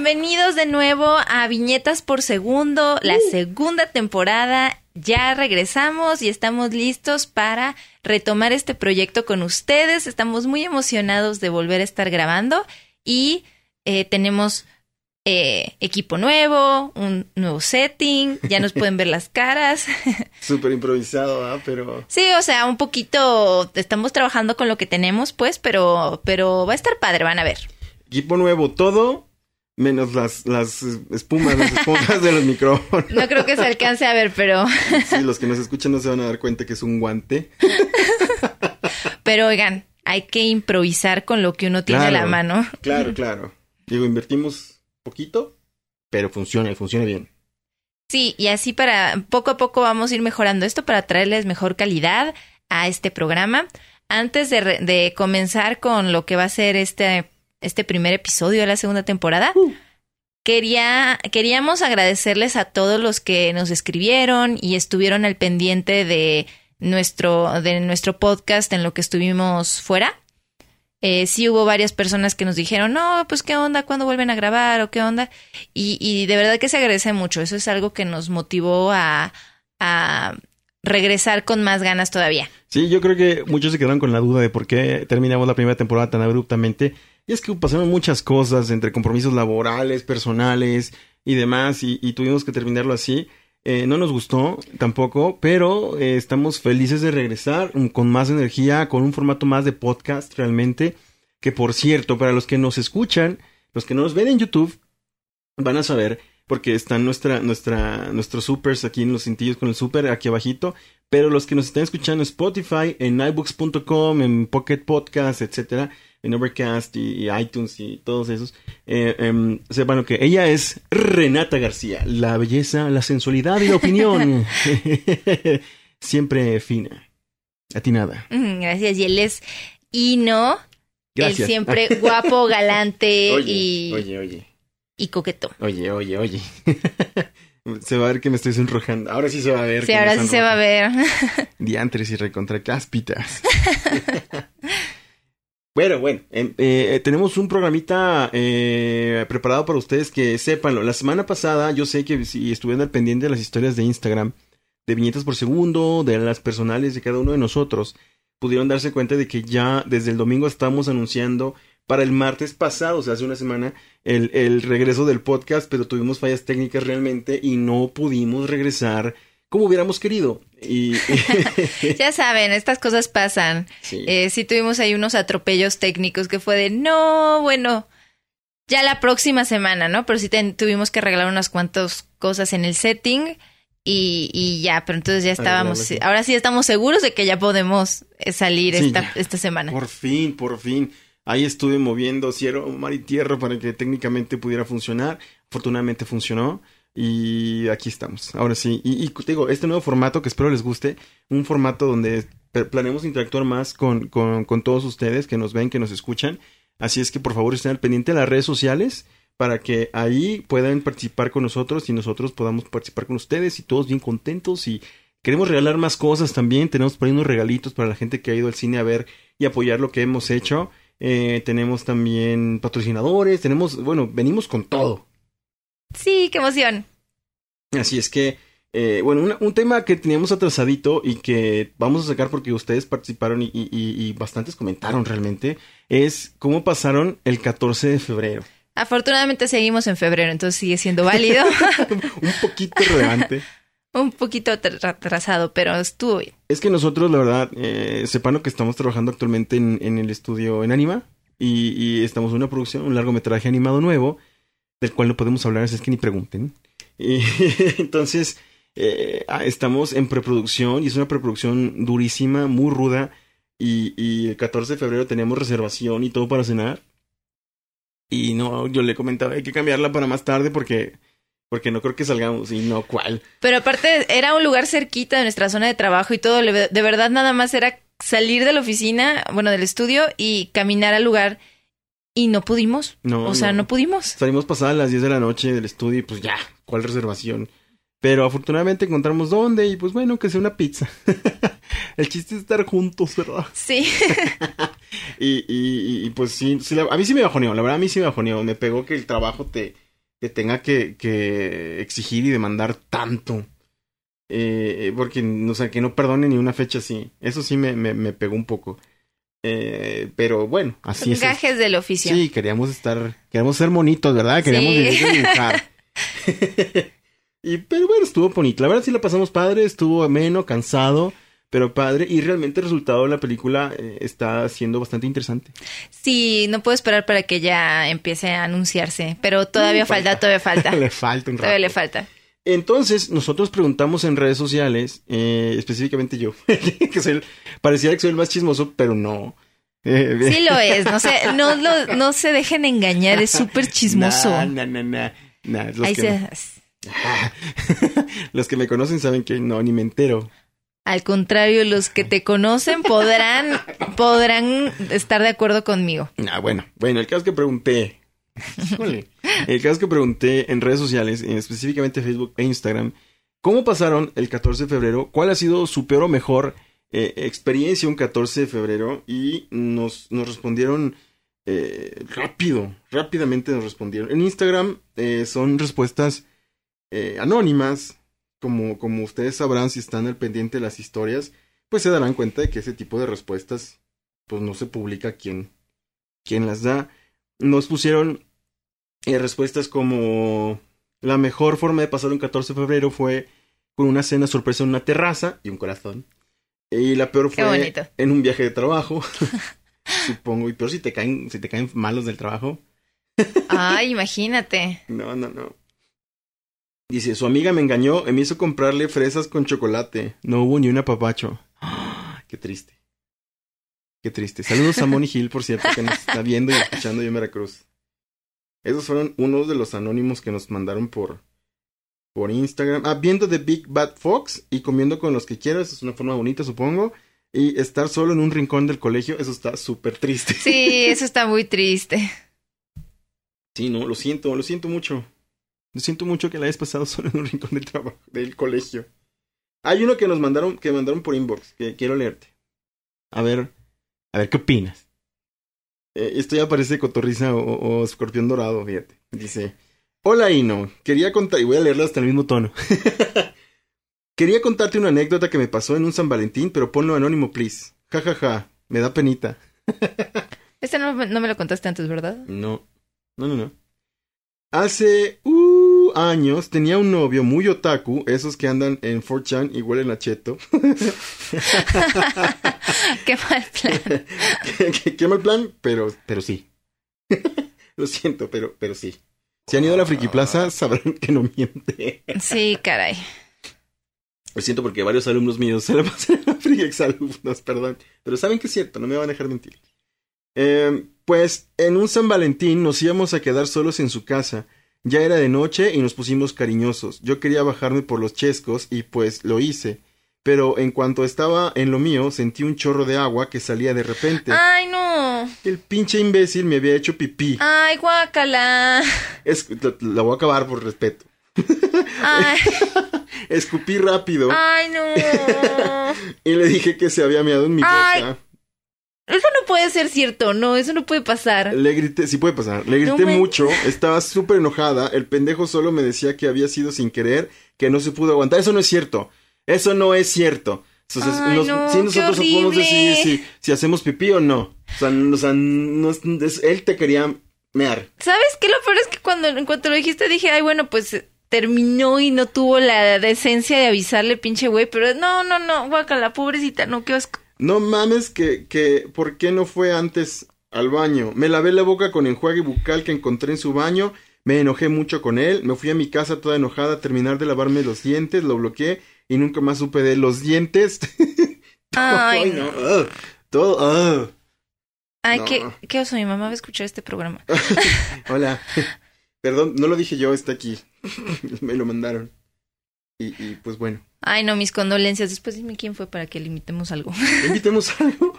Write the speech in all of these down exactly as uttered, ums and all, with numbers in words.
bienvenidos de nuevo a Viñetas por Segundo, la uh. segunda temporada. Ya regresamos y estamos listos para retomar este proyecto con ustedes. Estamos muy emocionados de volver a estar grabando y eh, tenemos eh, equipo nuevo, un nuevo setting, ya nos pueden ver las caras. Súper improvisado, ¿ah? ¿eh? Pero... Sí, o sea, un poquito estamos trabajando con lo que tenemos, pues, pero, pero va a estar padre, van a ver. Equipo nuevo, todo... menos las, las espumas, las esponjas de los micrófonos. No creo que se alcance a ver, pero... Sí, los que nos escuchan no se van a dar cuenta que es un guante. Pero oigan, hay que improvisar con lo que uno tiene claro, a la mano. Claro, claro. Digo, invertimos poquito, pero funciona y funciona bien. Sí, y así para poco a poco vamos a ir mejorando esto para traerles mejor calidad a este programa. Antes de, re- de comenzar con lo que va a ser este... este primer episodio de la segunda temporada, uh. quería, queríamos agradecerles a todos los que nos escribieron y estuvieron al pendiente de nuestro, de nuestro podcast en lo que estuvimos fuera. Eh, sí hubo varias personas que nos dijeron, no, pues qué onda, ¿cuándo vuelven a grabar o qué onda? Y, y de verdad que se agradece mucho. Eso es algo que nos motivó a, a regresar con más ganas todavía. Sí, yo creo que muchos se quedaron con la duda de por qué terminamos la primera temporada tan abruptamente. Y es que pasaron muchas cosas entre compromisos laborales, personales y demás, y, y tuvimos que terminarlo así. Eh, no nos gustó tampoco, pero eh, estamos felices de regresar um, con más energía, con un formato más de podcast realmente. Que por cierto, para los que nos escuchan, los que no nos ven en YouTube, van a saber, porque están nuestra, nuestra, nuestros supers aquí en los cintillos con el super aquí abajito. Pero los que nos están escuchando en Spotify, en iBooks punto com, en Pocket Podcast, etcétera, en Overcast y, y iTunes y todos esos, eh, eh, sepan que ella es Renata García, la belleza, la sensualidad y la opinión. Siempre fina, atinada. Gracias, y él es Hino, él siempre guapo, galante oye, y, oye, oye. y coqueto. Oye, oye, oye. Se va a ver que me estoy sonrojando. Ahora sí se va a ver. Sí, ahora sí se va a ver. Diantres y recontra cáspitas. Bueno, bueno, eh, eh, tenemos un programita eh, preparado para ustedes que sépanlo. La semana pasada yo sé que si estuvieron al pendiente de las historias de Instagram, de Viñetas por Segundo, de las personales de cada uno de nosotros, pudieron darse cuenta de que ya desde el domingo estamos anunciando para el martes pasado, o sea, hace una semana, el, el regreso del podcast, pero tuvimos fallas técnicas realmente y no pudimos regresar como hubiéramos querido. Y ya saben, estas cosas pasan. Sí. Eh, sí tuvimos ahí unos atropellos técnicos que fue de, no, bueno, ya la próxima semana, ¿no? Pero sí ten, tuvimos que arreglar unas cuantas cosas en el setting y, y ya, pero entonces ya estábamos, sí. ahora sí estamos seguros de que ya podemos salir sí, esta, ya. esta semana. Por fin, por fin. Ahí estuve moviendo cielo, mar y tierra para que técnicamente pudiera funcionar. Afortunadamente funcionó. Y aquí estamos, ahora sí. Y, y te digo, este nuevo formato que espero les guste, un formato donde planeamos interactuar más con, con, con todos ustedes que nos ven, que nos escuchan. Así es que por favor estén al pendiente de las redes sociales para que ahí puedan participar con nosotros y nosotros podamos participar con ustedes y todos bien contentos. Y queremos regalar más cosas también, tenemos por ahí unos regalitos para la gente que ha ido al cine a ver y apoyar lo que hemos hecho. Eh, tenemos también patrocinadores, tenemos, bueno, venimos con todo. Sí, qué emoción. Así es que, eh, bueno, una, un tema que teníamos atrasadito y que vamos a sacar porque ustedes participaron y, y, y bastantes comentaron realmente, es cómo pasaron el catorce de febrero. Afortunadamente seguimos en febrero, entonces sigue siendo válido. Un poquito relevante. Un poquito atrasado, pero estuvo bien. Es que nosotros, la verdad, eh, sepan que estamos trabajando actualmente en, en el estudio en Anima y, y estamos en una producción, un largometraje animado nuevo, del cual no podemos hablar, así es que ni pregunten. Y entonces, eh, estamos en preproducción y es una preproducción durísima, muy ruda y, y el catorce de febrero teníamos reservación y todo para cenar. Y no, yo le comentaba, hay que cambiarla para más tarde porque... Porque no creo que salgamos, y no, ¿cuál? Pero aparte, era un lugar cerquita de nuestra zona de trabajo y todo. De verdad, nada más era salir de la oficina, bueno, del estudio, y caminar al lugar. Y no pudimos. No, o sea, no, no pudimos. Salimos pasadas las diez de la noche del estudio y pues ya, ¿cuál reservación? Pero afortunadamente encontramos dónde y pues bueno, que sea una pizza. El chiste es estar juntos, ¿verdad? Sí. y, y, y pues sí, sí, a mí sí me bajoneó, la verdad a mí sí me bajoneó. Me pegó que el trabajo te... que tenga que, que exigir y demandar tanto. Eh, porque, o sea, que no perdone ni una fecha así. Eso sí me, me, me pegó un poco. Eh, pero bueno, así es. Gajes del oficio. Sí, queríamos estar, queríamos ser monitos, ¿verdad? Queríamos sí. dibujar. Y, pero bueno, estuvo bonito. La verdad sí la pasamos padre, estuvo ameno, cansado, pero padre. Y realmente el resultado de la película eh, está siendo bastante interesante. Sí, no puedo esperar para que ya empiece a anunciarse. Pero todavía mm, falta, falta, todavía falta. Le falta un rato. Todavía le falta. Entonces, nosotros preguntamos en redes sociales, eh, específicamente yo, que soy el, pareciera que soy el más chismoso, pero no. Eh, sí lo es, no se, no, lo, no se dejen engañar, es súper chismoso. No, no, no, no. Los, Ahí que se... me... los que me conocen saben que no, ni me entero. Al contrario, los que te conocen podrán, podrán estar de acuerdo conmigo. Ah, bueno, bueno, el caso es que pregunté... El caso es que pregunté en redes sociales, específicamente Facebook e Instagram, ¿cómo pasaron el catorce de febrero? ¿Cuál ha sido su peor o mejor eh, experiencia un catorce de febrero? Y nos, nos respondieron eh, rápido, rápidamente nos respondieron. En Instagram eh, son respuestas eh, anónimas, como, como ustedes sabrán si están al pendiente de las historias, pues se darán cuenta de que ese tipo de respuestas pues no se publica quién, quién las da. Nos pusieron eh, respuestas como la mejor forma de pasar un catorce de febrero fue con una cena sorpresa en una terraza y un corazón. Y la peor fue en un viaje de trabajo. Supongo. Y peor si te caen, si te caen malos del trabajo. Ay, imagínate. No, no, no. Dice, su amiga me engañó y me hizo comprarle fresas con chocolate. No hubo ni un apapacho. ¡Oh! Qué triste. Qué triste. Saludos a Moni Gil, por cierto, que nos está viendo y escuchando en Veracruz. Esos fueron unos de los anónimos que nos mandaron por, por Instagram. Ah, viendo The Big Bad Fox y comiendo con los que quieras. Es una forma bonita, supongo. Y estar solo en un rincón del colegio, eso está súper triste. Sí, eso está muy triste. Sí, no, lo siento, lo siento mucho. Lo siento mucho que la hayas pasado solo en un rincón del trabajo, del colegio. Hay uno que nos mandaron, que mandaron por inbox, que quiero leerte. A ver... A ver, ¿qué opinas? Eh, esto ya parece cotorriza o, o escorpión dorado, fíjate. Dice, hola Ino, quería contar... Y voy a leerlo hasta el mismo tono. Quería contarte una anécdota que me pasó en un San Valentín, pero ponlo anónimo, please. Ja, ja, ja, me da penita. Este no, no me lo contaste antes, ¿verdad? No, no, no, no. Hace uh, años tenía un novio muy otaku, esos que andan en cuatro chan y huelen a cheto. Qué mal plan. qué, qué, qué mal plan, pero, pero sí. Lo siento, pero, pero sí. Si han ido a la Friki Plaza, sabrán que no miente. Sí, caray. Lo siento porque varios alumnos míos se la pasan en la Friki, exalumnos, perdón. Pero saben que es cierto, no me van a dejar mentir. Eh, pues en un San Valentín nos íbamos a quedar solos en su casa. Ya era de noche y nos pusimos cariñosos. Yo quería bajarme por los chescos y pues lo hice. Pero en cuanto estaba en lo mío, sentí un chorro de agua que salía de repente. ¡Ay, no! El pinche imbécil me había hecho pipí. ¡Ay, guácala! Es, la, la voy a acabar por respeto. ¡Ay! Escupí rápido. ¡Ay, no! Y le dije que se había meado en mi Ay. boca. Eso no puede ser cierto, no, eso no puede pasar. Le grité, sí puede pasar, le grité no me... mucho, estaba súper enojada, el pendejo solo me decía que había sido sin querer, que no se pudo aguantar. Eso no es cierto, eso no es cierto. Entonces, Ay, nos, no, si nosotros qué podemos decidir si, si hacemos pipí o no. O sea, o sea no, es, él te quería mear. ¿Sabes qué? Lo peor es que cuando en cuanto lo dijiste dije, ay, bueno, pues terminó y no tuvo la decencia de avisarle, pinche güey, pero no, no, no, guácala, pobrecita, no, qué asco. No mames que, que, ¿por qué no fue antes al baño? Me lavé la boca con enjuague bucal que encontré en su baño, me enojé mucho con él, me fui a mi casa toda enojada a terminar de lavarme los dientes, lo bloqueé y nunca más supe de los dientes. Ay, no. Uh, todo, uh. Ay, no. qué, qué oso, mi mamá va a escuchar este programa. Hola. Perdón, no lo dije yo, está aquí. Me lo mandaron. Y, y pues bueno. Ay, no, mis condolencias. Después dime quién fue para que le invitemos algo. ¿Le invitemos algo?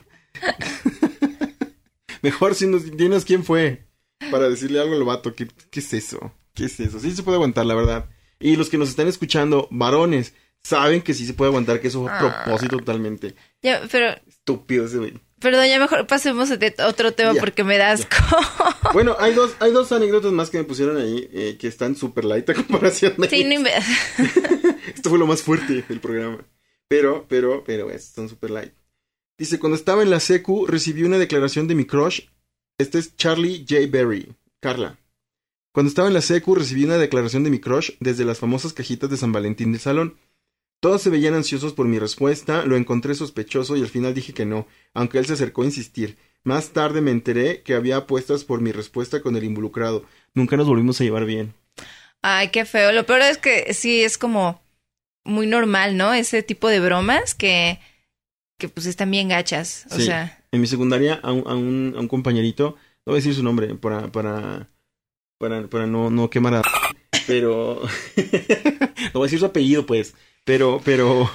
Mejor si nos dinos quién fue. Para decirle algo al vato. ¿Qué, ¿Qué es eso? ¿Qué es eso? Sí se puede aguantar, la verdad. Y los que nos están escuchando, varones, saben que sí se puede aguantar, que eso fue a propósito totalmente. Ya, pero... Estúpido ese güey. Perdón, ya mejor pasemos a otro tema ya, porque me da asco. Bueno, hay dos, hay dos anécdotas más que me pusieron ahí eh, que están súper light a comparación de... Sí, no me... Esto fue lo más fuerte del programa. Pero, pero, pero, están súper light. Dice, cuando estaba en la secu, recibí una declaración de mi crush. Este es Charlie J. Berry. Carla. Cuando estaba en la secu, recibí una declaración de mi crush desde las famosas cajitas de San Valentín del salón. Todos se veían ansiosos por mi respuesta, lo encontré sospechoso y al final dije que no, aunque él se acercó a insistir. Más tarde me enteré que había apuestas por mi respuesta con el involucrado. Nunca nos volvimos a llevar bien. Ay, qué feo. Lo peor es que sí es como muy normal, ¿no? Ese tipo de bromas que, que pues están bien gachas. O sí. sea... En mi secundaria a un, a un, a un compañerito, no voy a decir su nombre para, para, para, para no, no quemar a... Pero... no voy a decir su apellido, pues. Pero, pero,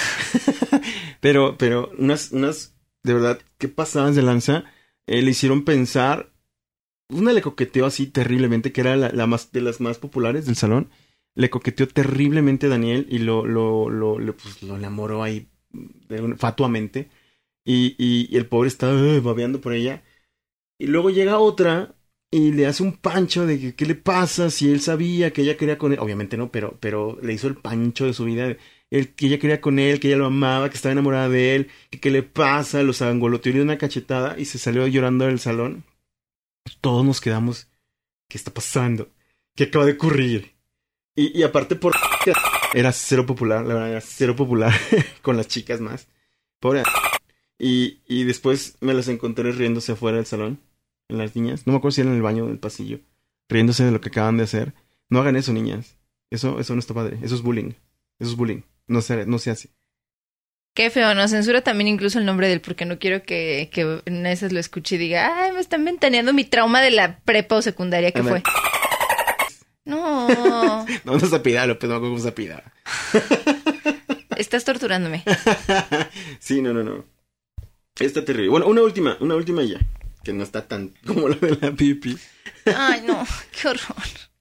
pero, pero, unas, unas, de verdad, ¿qué pasadas de lanza? Eh, le hicieron pensar, una le coqueteó así terriblemente, que era la, la más, de las más populares del salón, le coqueteó terriblemente a Daniel y lo, lo, lo, lo, pues, lo enamoró ahí de, fatuamente, y, y, y el pobre estaba uh, babeando por ella, y luego llega otra, y le hace un pancho de que qué le pasa si él sabía que ella quería con él. Obviamente no, pero, pero le hizo el pancho de su vida. El, que ella quería con él, que ella lo amaba, que estaba enamorada de él. Que qué le pasa, los angoloteó y le dio una cachetada y se salió llorando del salón. Todos nos quedamos. ¿Qué está pasando? ¿Qué acaba de ocurrir? Y, y aparte por... Era cero popular, la verdad, era cero popular con las chicas más. Pobre... Y, y después me las encontré riéndose afuera del salón. En las niñas, no me acuerdo si era en el baño del pasillo, riéndose de lo que acaban de hacer. No hagan eso, niñas. Eso, eso no está padre. Eso es bullying. Eso es bullying. No se, no se hace. Qué feo, nos censura también incluso el nombre de él, porque no quiero que, que en esas lo escuche y diga, ay, me están ventaneando mi trauma de la prepa o secundaria, ¿qué fue? No. No, no se apida, López, no cómo se apida. Estás torturándome. Sí, no, no, no. Está terrible. Bueno, una última, una última ya. Que no está tan como la de la pipi. Ay, no, qué horror.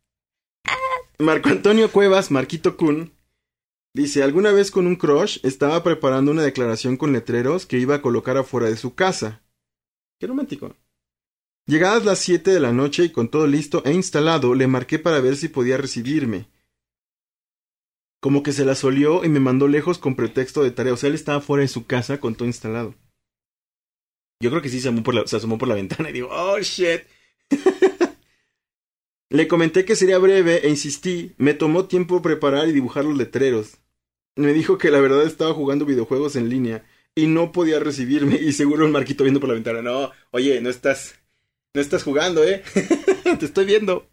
Marco Antonio Cuevas, Marquito Kun, dice, alguna vez con un crush estaba preparando una declaración con letreros que iba a colocar afuera de su casa. Qué romántico. Llegadas las siete de la noche y con todo listo e instalado, le marqué para ver si podía recibirme. Como que se la solió y me mandó lejos con pretexto de tarea. O sea, él estaba fuera de su casa con todo instalado. Yo creo que sí se asomó por la, se asomó por la ventana y digo, oh, shit. Le comenté que sería breve e insistí. Me tomó tiempo preparar y dibujar los letreros. Me dijo que la verdad estaba jugando videojuegos en línea y no podía recibirme. Y seguro el Marquito viendo por la ventana. No, oye, no estás, no estás jugando, ¿eh? Te estoy viendo.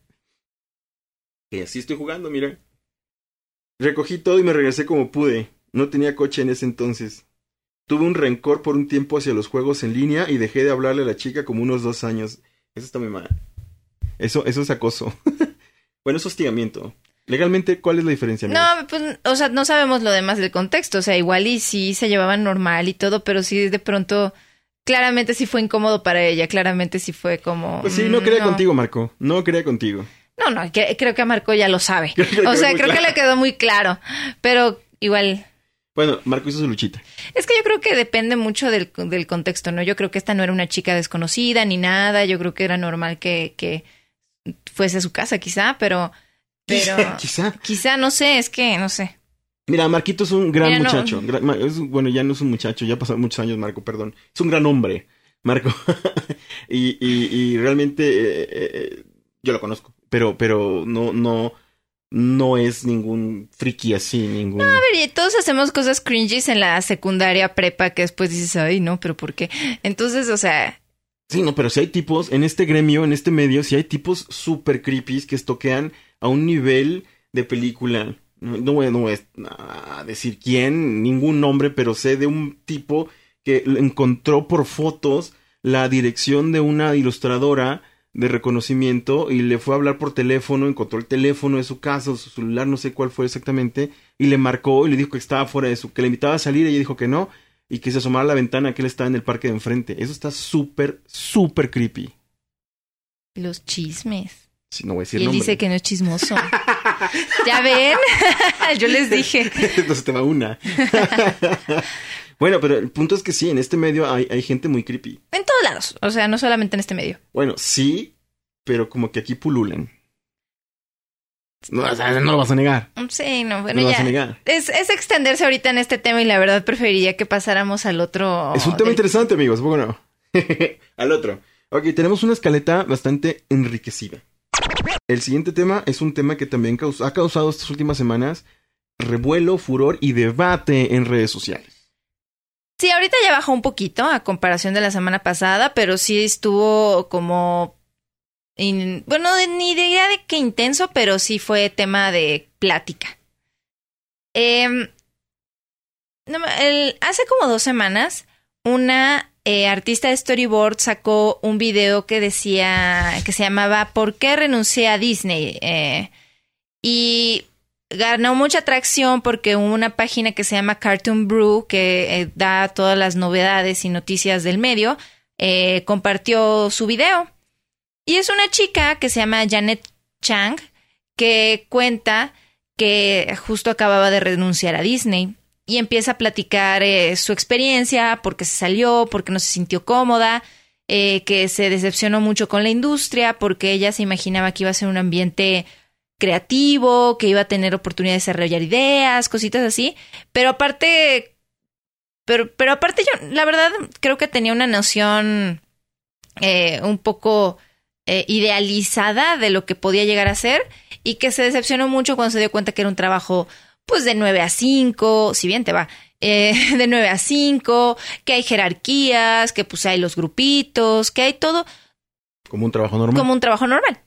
Y así estoy jugando, mira. Recogí todo y me regresé como pude. No tenía coche en ese entonces. Tuve un rencor por un tiempo hacia los juegos en línea y dejé de hablarle a la chica como unos dos años. Eso está muy mal. Eso, eso es acoso. Bueno, es hostigamiento. Legalmente, ¿cuál es la diferencia? Amiga? No, pues, o sea, no sabemos lo demás del contexto. O sea, igual y sí se llevaban normal y todo, pero sí de pronto, claramente sí fue incómodo para ella. Claramente sí fue como... Pues sí, no quería no. contigo, Marco. No quería contigo. No, no, que, creo que a Marco ya lo sabe. O sea, creo claro. que le quedó muy claro. Pero igual... Bueno, Marco hizo su luchita. Es que yo creo que depende mucho del, del contexto, ¿no? Yo creo que esta no era una chica desconocida ni nada. Yo creo que era normal que, que fuese a su casa, quizá, pero... pero quizá. Quizá, no sé, es que, no sé. Mira, Marquito es un gran Mira, muchacho. No. Gran, es, bueno, ya no es un muchacho, ya pasaron muchos años, Marco, perdón. Es un gran hombre, Marco. y, y, y realmente eh, eh, yo lo conozco, pero, pero no, no... No es ningún friki así, ningún... No, a ver, todos hacemos cosas cringies en la secundaria, prepa, que después dices, ay, no, pero ¿por qué? Entonces, o sea... Sí, no, pero si hay tipos, en este gremio, en este medio, si hay tipos súper creepies que estoquean a un nivel de película. No, no, voy, no voy a decir quién, ningún nombre, pero sé de un tipo que encontró por fotos la dirección de una ilustradora de reconocimiento y le fue a hablar por teléfono, encontró el teléfono de su casa, su celular, no sé cuál fue exactamente, y le marcó y le dijo que estaba fuera de su, que le invitaba a salir, y ella dijo que no, y que se asomara a la ventana que él estaba en el parque de enfrente. Eso está súper, súper creepy. Los chismes. Sí, no voy a decir y él nombre. dice que no es chismoso. ¿Ya ven? Yo les dije. Entonces te va una. Bueno, pero el punto es que sí, en este medio hay, hay gente muy creepy. En todos lados, o sea, no solamente en este medio. Bueno, sí, pero como que aquí pululan. No, o sea, no lo vas a negar. Sí, no, bueno, no lo ya. vas a negar. Es, es extenderse ahorita en este tema y la verdad preferiría que pasáramos al otro. Es un tema del... interesante, amigos, ¿poco no? Al otro. Ok, tenemos una escaleta bastante enriquecida. El siguiente tema es un tema que también caus- ha causado estas últimas semanas revuelo, furor y debate en redes sociales. Sí, ahorita ya bajó un poquito a comparación de la semana pasada, pero sí estuvo como... In... Bueno, ni diría de que intenso, pero sí fue tema de plática. Eh, no, el, hace como dos semanas, una eh, artista de storyboard sacó un video que decía, que se llamaba ¿Por qué renuncié a Disney? Eh, y ganó mucha atracción porque una página que se llama Cartoon Brew, que eh, da todas las novedades y noticias del medio, eh, compartió su video. Y es una chica que se llama Janet Chang, que cuenta que justo acababa de renunciar a Disney y empieza a platicar eh, su experiencia, por qué se salió, por qué no se sintió cómoda, eh, que se decepcionó mucho con la industria porque ella se imaginaba que iba a ser un ambiente creativo, que iba a tener oportunidad de desarrollar ideas, cositas así, pero aparte, pero, pero aparte yo, la verdad, creo que tenía una noción eh, un poco eh, idealizada de lo que podía llegar a ser y que se decepcionó mucho cuando se dio cuenta que era un trabajo, pues, de nueve a cinco, si bien te va, eh, de nueve a cinco, que hay jerarquías, que pues hay los grupitos, que hay todo. Como un trabajo normal. Como un trabajo normal.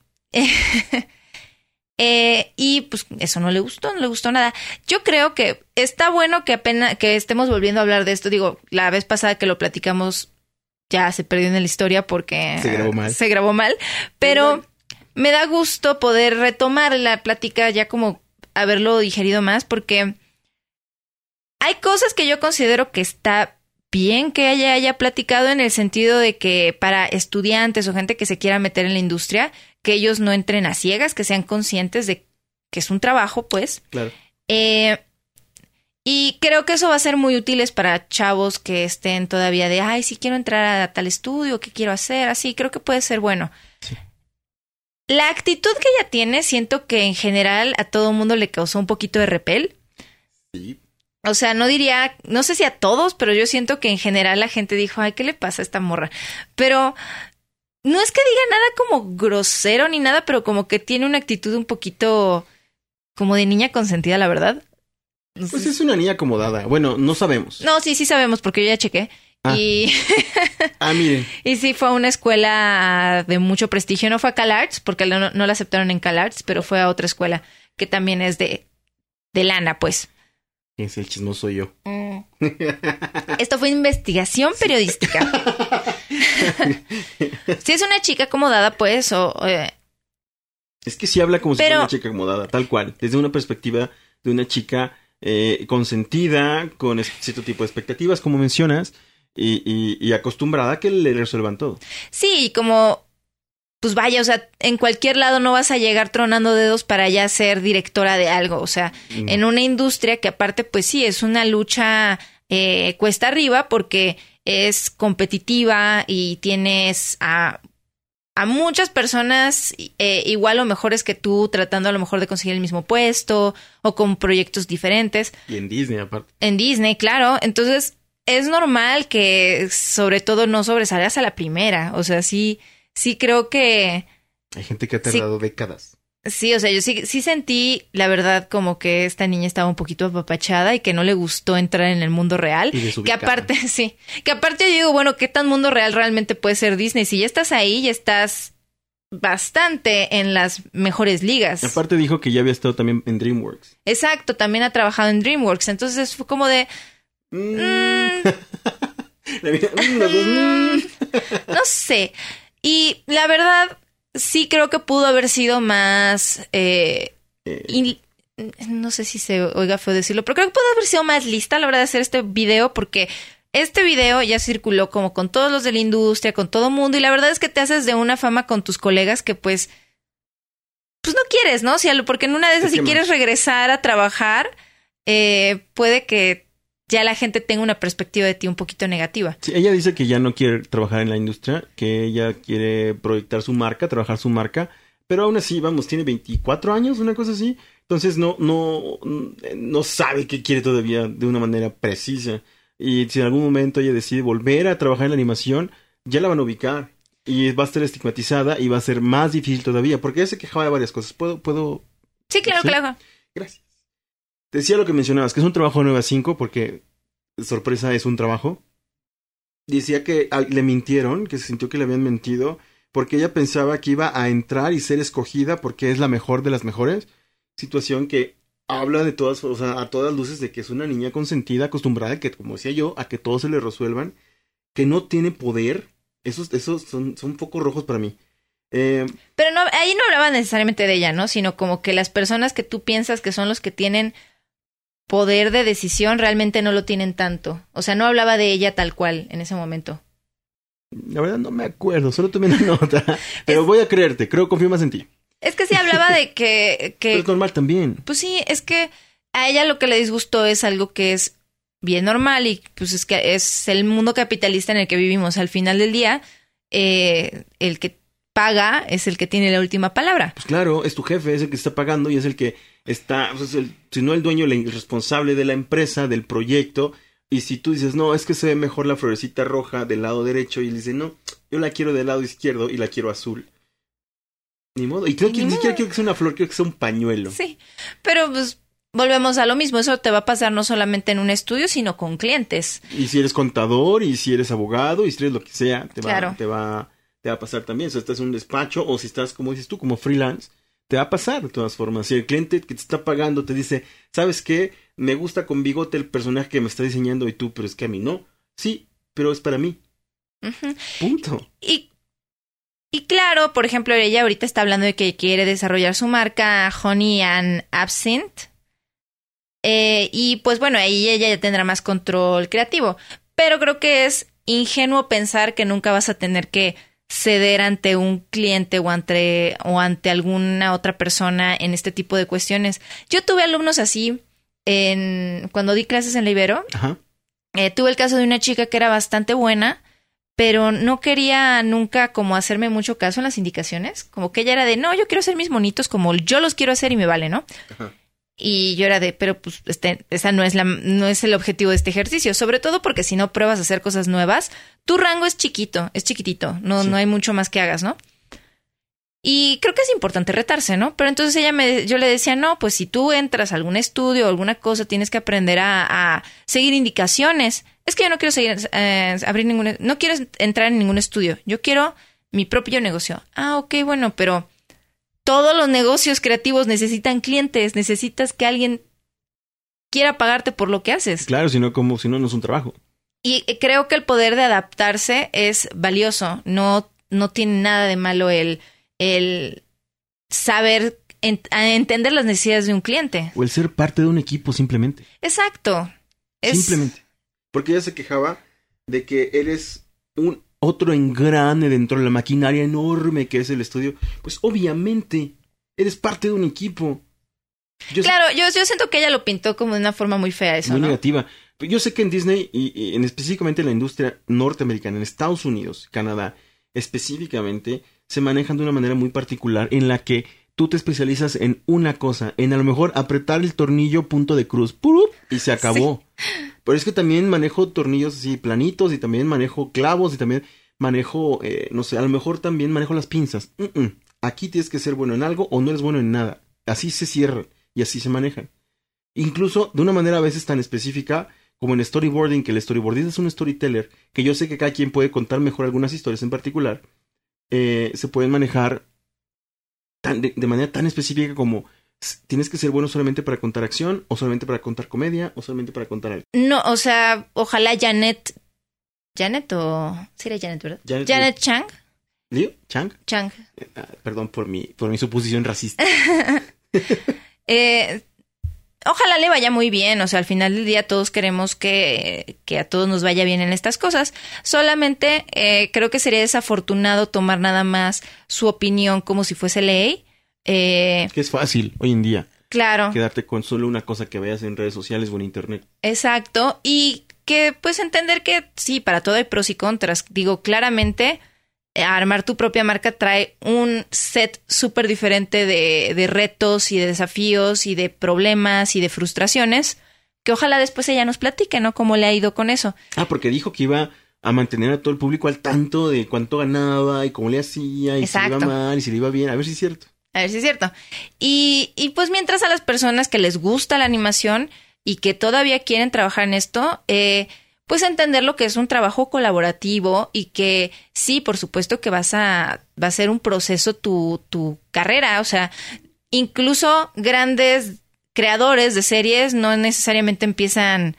Eh, y pues eso no le gustó, no le gustó nada. Yo creo que está bueno que apenas que estemos volviendo a hablar de esto. Digo, la vez pasada que lo platicamos ya se perdió en la historia porque se grabó mal. Se grabó mal, pero me da gusto poder retomar la plática ya como haberlo digerido más porque hay cosas que yo considero que está bien que ella haya platicado en el sentido de que para estudiantes o gente que se quiera meter en la industria, que ellos no entren a ciegas, que sean conscientes de que es un trabajo, pues. Claro. Eh, y creo que eso va a ser muy útil para chavos que estén todavía de, ay, sí quiero entrar a tal estudio, ¿qué quiero hacer? Así, creo que puede ser bueno. Sí. La actitud que ella tiene, siento que en general a todo mundo le causó un poquito de repel. Sí. O sea, no diría, no sé si a todos, pero yo siento que en general la gente dijo, ay, ¿qué le pasa a esta morra? Pero no es que diga nada como grosero ni nada, pero como que tiene una actitud un poquito como de niña consentida, la verdad. Pues es una niña acomodada. Bueno, no sabemos. No, sí, sí sabemos porque yo ya chequé. Ah. Y... ah, miren. Y sí, fue a una escuela de mucho prestigio. No fue a CalArts, porque no, no la aceptaron en CalArts, pero fue a otra escuela que también es de, de lana, pues. Es el chismoso yo. Mm. Esto fue investigación periodística. Si es una chica acomodada, pues, o... Eh... Es que sí habla como Pero... si fuera una chica acomodada, tal cual. Desde una perspectiva de una chica eh, consentida, con cierto tipo de expectativas, como mencionas, y, y, y acostumbrada a que le resuelvan todo. Sí, como... Pues vaya, o sea, en cualquier lado no vas a llegar tronando dedos para ya ser directora de algo. O sea, no. En una industria que aparte, pues sí, es una lucha eh, cuesta arriba porque es competitiva y tienes a, a muchas personas eh, igual o mejores que tú tratando a lo mejor de conseguir el mismo puesto o con proyectos diferentes. Y en Disney, aparte. En Disney, claro. Entonces, es normal que sobre todo no sobresalgas a la primera. O sea, sí... Sí, creo que... Hay gente que ha tardado sí, décadas. Sí, o sea, yo sí, sí sentí, la verdad, como que esta niña estaba un poquito apapachada y que no le gustó entrar en el mundo real. Y que aparte, sí, que aparte yo digo, bueno, ¿qué tan mundo real realmente puede ser Disney? Si ya estás ahí, ya estás bastante en las mejores ligas. Aparte dijo que ya había estado también en DreamWorks. Exacto, también ha trabajado en DreamWorks. Entonces fue como de... Mm. Mm, no sé... Y la verdad, sí creo que pudo haber sido más... Eh, eh. Y, no sé si se oiga feo decirlo, pero creo que pudo haber sido más lista a la hora de hacer este video porque este video ya circuló como con todos los de la industria, con todo mundo. Y la verdad es que te haces de una fama con tus colegas que pues pues no quieres, ¿no? Si a lo- porque en una de esas, Es si que quieres regresar a trabajar, eh, puede que ya la gente tenga una perspectiva de ti un poquito negativa. Sí, ella dice que ya no quiere trabajar en la industria, que ella quiere proyectar su marca, trabajar su marca, pero aún así, vamos, tiene veinticuatro años, una cosa así, entonces no, no, no sabe qué quiere todavía de una manera precisa. Y si en algún momento ella decide volver a trabajar en la animación, ya la van a ubicar y va a estar estigmatizada y va a ser más difícil todavía, porque ella se quejaba de varias cosas. ¿Puedo, puedo? Sí, claro, ¿Sí? claro. Gracias. Te decía lo que mencionabas, que es un trabajo de nueve a cinco, porque, sorpresa, es un trabajo. Decía que ah, le mintieron, que se sintió que le habían mentido, porque ella pensaba que iba a entrar y ser escogida porque es la mejor de las mejores. Situación que habla de todas, o sea, a todas luces de que es una niña consentida, acostumbrada, que, como decía yo, a que todo se le resuelvan, que no tiene poder. Esos, esos son, son focos rojos para mí. Eh, Pero no, ahí no hablaba necesariamente de ella, ¿no? Sino como que las personas que tú piensas que son los que tienen poder de decisión realmente no lo tienen tanto. O sea, no hablaba de ella tal cual en ese momento. la verdad no me acuerdo, solo tomé una nota. Pero es, voy a creerte, creo, confío más en ti. Es que sí hablaba de que, que... Pero es normal también. Pues sí, es que a ella lo que le disgustó es algo que es bien normal y pues es que es el mundo capitalista en el que vivimos. Al final del día, eh, el que paga es el que tiene la última palabra. Pues claro, es tu jefe, es el que está pagando y es el que está, pues es el, si no el dueño, el responsable de la empresa, del proyecto. Y si tú dices, no, es que se ve mejor la florecita roja del lado derecho, y él dice, no, yo la quiero del lado izquierdo y la quiero azul. Ni modo. Y creo que ni, ni siquiera quiero que sea una flor, quiero que sea un pañuelo. Sí, pero pues volvemos a lo mismo. Eso te va a pasar no solamente en un estudio, sino con clientes. Y si eres contador, y si eres abogado, y si eres lo que sea, te va, claro. te va, te va a pasar también. O sea, estás en un despacho, o si estás, como dices tú, como freelance, te va a pasar de todas formas. Si el cliente que te está pagando te dice, ¿sabes qué? Me gusta con bigote el personaje que me está diseñando, y tú, pero es que a mí no. Sí, pero es para mí. Uh-huh. Punto. Y Y claro, por ejemplo, ella ahorita está hablando de que quiere desarrollar su marca Honey and Absinthe. Eh, y pues bueno, ahí ella ya tendrá más control creativo. Pero creo que es ingenuo pensar que nunca vas a tener que ceder ante un cliente o ante, o ante alguna otra persona en este tipo de cuestiones. Yo tuve alumnos así en, cuando di clases en la Ibero. Ajá. Eh, tuve el caso de una chica que era bastante buena, pero no quería nunca como hacerme mucho caso en las indicaciones. Como que ella era de, no, yo quiero hacer mis monitos como yo los quiero hacer y me vale, ¿no? Ajá. Y yo era de, pero pues este, esa no es la, no es el objetivo de este ejercicio. Sobre todo porque si no pruebas a hacer cosas nuevas, tu rango es chiquito, es chiquitito. No, sí. no hay mucho más que hagas, ¿no? Y creo que es importante retarse, ¿no? Pero entonces ella me, yo le decía, no, pues si tú entras a algún estudio o alguna cosa, tienes que aprender a, a seguir indicaciones. Es que yo no quiero seguir, eh, abrir ningún, no quiero entrar en ningún estudio. Yo quiero mi propio negocio. Ah, ok, bueno, pero todos los negocios creativos necesitan clientes. Necesitas que alguien quiera pagarte por lo que haces. Claro, si no, como, si no, no es un trabajo. Y creo que el poder de adaptarse es valioso. No, no tiene nada de malo el, el saber ent- entender las necesidades de un cliente. O el ser parte de un equipo, simplemente. Exacto. Es... Simplemente. Porque ella se quejaba de que eres un otro engrane dentro de la maquinaria enorme que es el estudio. Pues obviamente, eres parte de un equipo. Yo claro, sé... yo, yo siento que ella lo pintó como de una forma muy fea eso, Muy ¿no? negativa. Yo sé que en Disney, y, y en específicamente en la industria norteamericana, en Estados Unidos, Canadá, específicamente, se manejan de una manera muy particular en la que tú te especializas en una cosa, en a lo mejor apretar el tornillo punto de cruz, ¡purup! Y se acabó. Sí. Pero es que también manejo tornillos así planitos y también manejo clavos y también manejo, eh, no sé, a lo mejor también manejo las pinzas. Mm-mm. Aquí tienes que ser bueno en algo o no eres bueno en nada. Así se cierran y así se manejan. Incluso de una manera a veces tan específica como en storyboarding, que el storyboardista es un storyteller, que yo sé que cada quien puede contar mejor algunas historias en particular, eh, se pueden manejar tan, de, de manera tan específica como tienes que ser bueno solamente para contar acción, o solamente para contar comedia, o solamente para contar algo. No, o sea, ojalá Janet... ¿Janet o...? Sí era Janet, ¿verdad? Janet, Janet Chang. ¿Liu? ¿Chang? Chang. Eh, perdón por mi, por mi suposición racista. eh, ojalá le vaya muy bien. O sea, al final del día todos queremos que, que a todos nos vaya bien en estas cosas. Solamente eh, creo que sería desafortunado tomar nada más su opinión como si fuese ley. Eh, que es fácil hoy en día. Claro. Quedarte con solo una cosa que veas en redes sociales o en internet. Exacto. Y que pues entender que sí, para todo hay pros y contras. Digo, claramente armar tu propia marca trae un set súper diferente de, de retos y de desafíos y de problemas y de frustraciones que ojalá después ella nos platique, ¿no? Cómo le ha ido con eso. Ah, porque dijo que iba a mantener a todo el público al tanto de cuánto ganaba y cómo le hacía y Exacto. si le iba mal y si le iba bien. A ver si es cierto. A ver si es cierto. Y, y pues mientras a las personas que les gusta la animación y que todavía quieren trabajar en esto, eh, pues entender lo que es un trabajo colaborativo y que sí, por supuesto que vas a, va a ser un proceso tu, tu carrera. O sea, incluso grandes creadores de series no necesariamente empiezan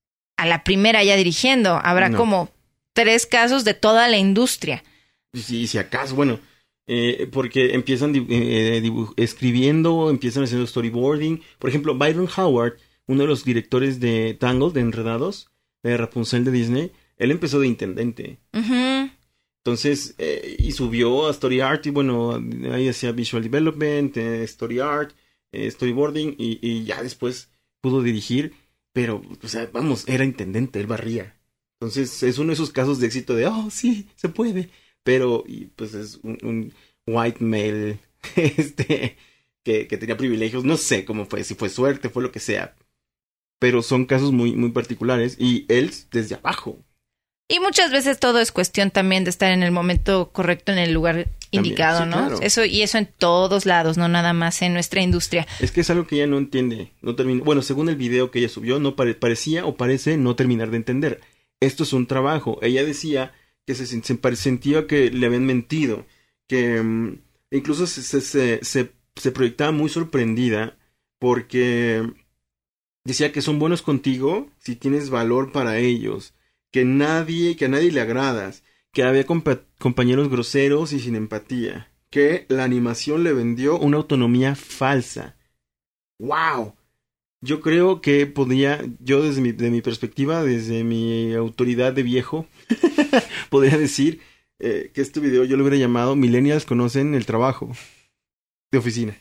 a la primera ya dirigiendo. Habrá no. como tres casos de toda la industria. Sí, si acaso, bueno, eh, porque empiezan eh, dibuj- escribiendo, empiezan haciendo storyboarding. Por ejemplo, Byron Howard, uno de los directores de Tangled, de Enredados, de Rapunzel de Disney, él empezó de intendente. Uh-huh. Entonces, eh, y subió a Story Art, y bueno, ahí hacía Visual Development, eh, Story Art, eh, Storyboarding, y, y ya después pudo dirigir, pero, o sea, vamos, era intendente, él barría. Entonces, es uno de esos casos de éxito de, oh, sí, se puede. Pero, y, pues, es un, un white male, este, que, que tenía privilegios, no sé cómo fue, si fue suerte, fue lo que sea. Pero son casos muy, muy particulares, y él desde abajo. Y muchas veces todo es cuestión también de estar en el momento correcto, en el lugar indicado, también, sí, ¿no? Claro. Eso, y eso en todos lados, no nada más en nuestra industria. Es que es algo que ella no entiende, no termina. Bueno, según el video que ella subió, no pare, parecía o parece no terminar de entender. Esto es un trabajo. Ella decía que se, se sentía que le habían mentido, que um, incluso se, se, se, se, se proyectaba muy sorprendida porque decía que son buenos contigo si tienes valor para ellos, que nadie, que a nadie le agradas, que había compa- compañeros groseros y sin empatía, que la animación le vendió una autonomía falsa. ¡Wow! Yo creo que podía, yo desde mi, de mi perspectiva, desde mi autoridad de viejo, podría decir eh, que este video yo lo hubiera llamado Millennials conocen el trabajo de oficina.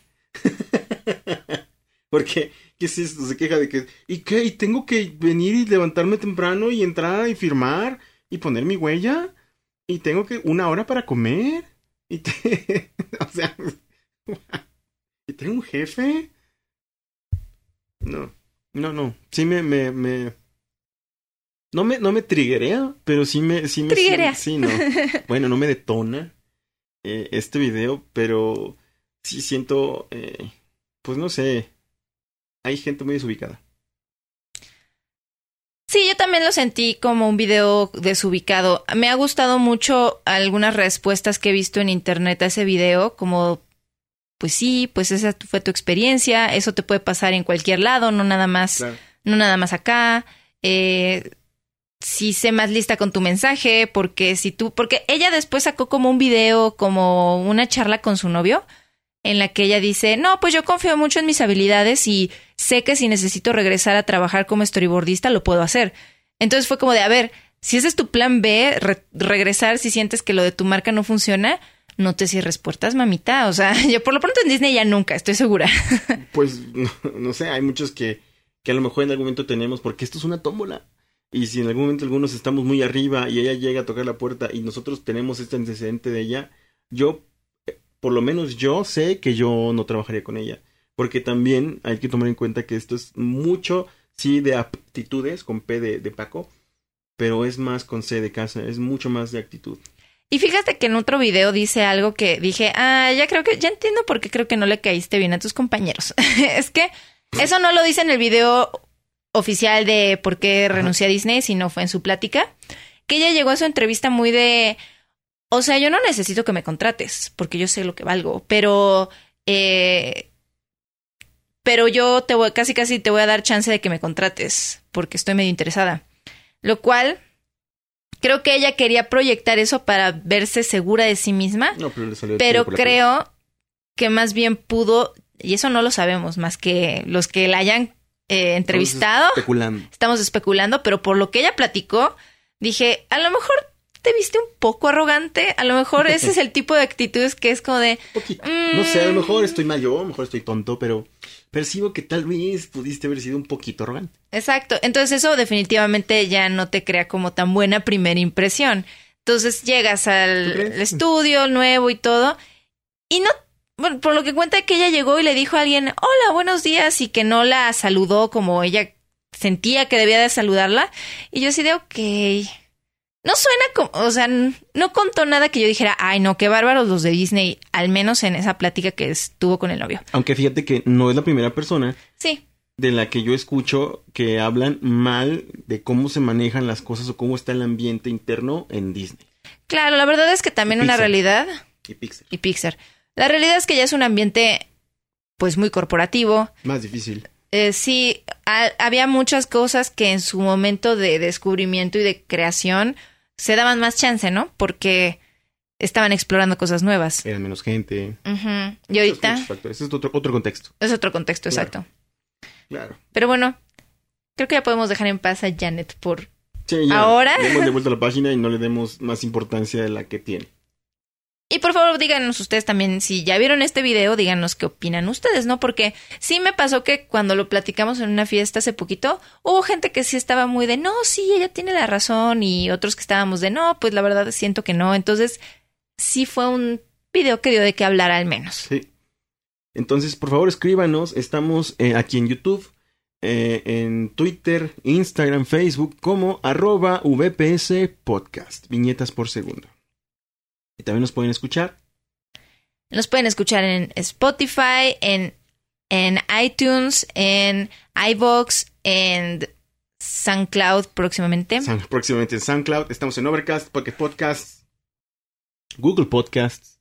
Porque, ¿qué es esto? Se queja de que, ¿y qué? ¿Y tengo que venir y levantarme temprano y entrar y firmar y poner mi huella? ¿Y tengo que una hora para comer? Y te... o sea, ¿y tengo un jefe? No, no, no. Sí me, me, me... No me, no me triggerea, pero sí me... Sí, me triggerea. Sí, no. Bueno, no me detona eh, este video, pero sí siento... Eh, pues no sé... Hay gente muy desubicada. Sí, yo también lo sentí como un video desubicado. Me ha gustado mucho algunas respuestas que he visto en internet a ese video, como, pues sí, pues esa fue tu experiencia, eso te puede pasar en cualquier lado, no nada más, claro. no nada más acá. Eh, sí, sé más lista con tu mensaje, porque si tú, porque ella después sacó como un video, como una charla con su novio, en la que ella dice, no, pues yo confío mucho en mis habilidades y sé que si necesito regresar a trabajar como storyboardista, lo puedo hacer. Entonces fue como de, a ver, si ese es tu plan B, re- regresar si sientes que lo de tu marca no funciona, no te cierres puertas, mamita. O sea, yo por lo pronto en Disney ya nunca, estoy segura. Pues, no, no sé, hay muchos que, que a lo mejor en algún momento tenemos, porque esto es una tómbola. Y si en algún momento algunos estamos muy arriba y ella llega a tocar la puerta y nosotros tenemos este antecedente de ella, yo... Por lo menos yo sé que yo no trabajaría con ella. Porque también hay que tomar en cuenta que esto es mucho, sí, de aptitudes, con P de, de Paco, pero es más con C de casa, es mucho más de actitud. Y fíjate que en otro video dice algo que dije, ah, ya creo que, ya entiendo por qué creo que no le caíste bien a tus compañeros. Es que eso no lo dice en el video oficial de por qué renuncié a Disney, sino fue en su plática, que ella llegó a su entrevista muy de... O sea, yo no necesito que me contrates, porque yo sé lo que valgo, pero eh, pero yo te voy, casi casi te voy a dar chance de que me contrates, porque estoy medio interesada. Lo cual, creo que ella quería proyectar eso para verse segura de sí misma, no, pero, le salió pero creo que más bien pudo, y eso no lo sabemos, más que los que la hayan eh, entrevistado. Estamos especulando. Estamos especulando, pero por lo que ella platicó, dije, a lo mejor... te viste un poco arrogante? A lo mejor ese es el tipo de actitudes que es como de... Mmm... No sé, a lo mejor estoy mal yo, a lo mejor estoy tonto, pero percibo que tal vez pudiste haber sido un poquito arrogante. Exacto, entonces eso definitivamente ya no te crea como tan buena primera impresión. Entonces llegas al estudio nuevo y todo, y no... Bueno, por lo que cuenta que ella llegó y le dijo a alguien, hola, buenos días, y que no la saludó como ella sentía que debía de saludarla. Y yo así de, ok. No suena como, o sea, no contó nada que yo dijera, ay, no, qué bárbaros los de Disney, al menos en esa plática que estuvo con el novio. Aunque fíjate que no es la primera persona sí. de la que yo escucho que hablan mal de cómo se manejan las cosas o cómo está el ambiente interno en Disney. Claro, la verdad es que también una realidad... Y Pixar. Y Pixar. La realidad es que ya es un ambiente, pues, muy corporativo. Más difícil. Eh, sí, a, había muchas cosas que en su momento de descubrimiento y de creación se daban más chance, ¿no? Porque estaban explorando cosas nuevas. Eran menos gente. Uh-huh. Y ahorita... Ese es otro, otro contexto. Es otro contexto, claro. Exacto. Claro. Pero bueno, creo que ya podemos dejar en paz a Janet por sí, ya. ahora. Le hemos devuelto la página y no le demos más importancia de la que tiene. Y por favor, díganos ustedes también, si ya vieron este video, díganos qué opinan ustedes, ¿no? Porque sí me pasó que cuando lo platicamos en una fiesta hace poquito, hubo gente que sí estaba muy de, no, sí, ella tiene la razón, y otros que estábamos de, no, pues la verdad siento que no. Entonces, sí fue un video que dio de qué hablar al menos. Sí. Entonces, por favor, escríbanos. Estamos eh, aquí en YouTube, eh, en Twitter, Instagram, Facebook, como arroba V P S Podcast, viñetas por segundo. Y también nos pueden escuchar. Nos pueden escuchar en Spotify, en, en iTunes, en iVoox, en SoundCloud próximamente. Sound, próximamente en SoundCloud. Estamos en Overcast, Pocket Podcasts, Google Podcasts.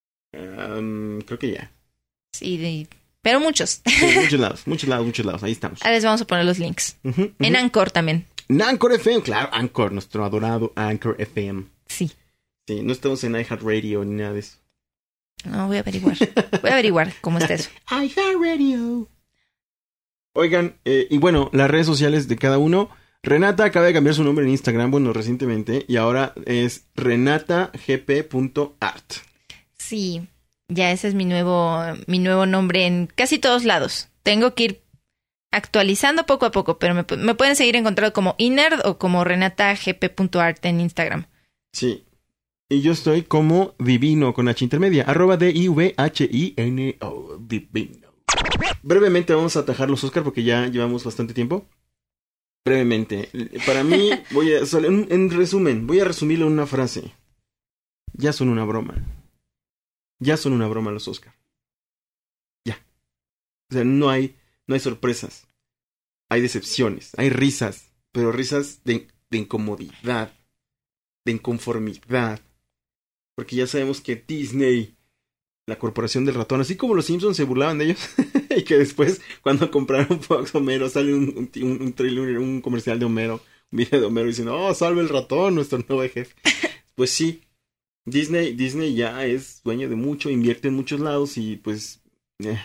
Um, creo que ya. Sí, de, pero muchos. Sí, muchos lados, muchos lados, muchos lados. Ahí estamos. Ahora les vamos a poner los links. Uh-huh, uh-huh. En Anchor también. En Anchor F M, claro. Anchor, nuestro adorado Anchor F M. Sí. Sí, no estamos en iHeartRadio ni nada de eso. No, voy a averiguar. Voy a averiguar cómo está eso. iHeartRadio. Oigan, eh, y bueno, las redes sociales de cada uno. Renata acaba de cambiar su nombre en Instagram, bueno, recientemente. Y ahora es renata g p punto art. Sí, ya ese es mi nuevo, mi nuevo nombre en casi todos lados. Tengo que ir actualizando poco a poco, pero me, me pueden seguir encontrando como Inerd o como renata g p punto art en Instagram. Sí. Y yo estoy como Divino con H intermedia, arroba D I V H I N O, Divino. Brevemente vamos a atajar los Oscar porque ya llevamos bastante tiempo. Brevemente, para mí, voy a, en, en resumen, voy a resumirlo en una frase. Ya son una broma. Ya son una broma los Oscar. Ya. O sea, no hay, no hay sorpresas. Hay decepciones, hay risas, pero risas de, de incomodidad, de inconformidad. Porque ya sabemos que Disney, la corporación del ratón, así como los Simpsons se burlaban de ellos, y que después, cuando compraron Fox Homero, sale un, un, un, un, trailer, un comercial de Homero, un video de Homero diciendo, oh, salve el ratón, nuestro nuevo jefe. Pues sí, Disney, Disney ya es dueño de mucho, invierte en muchos lados y pues... Eh.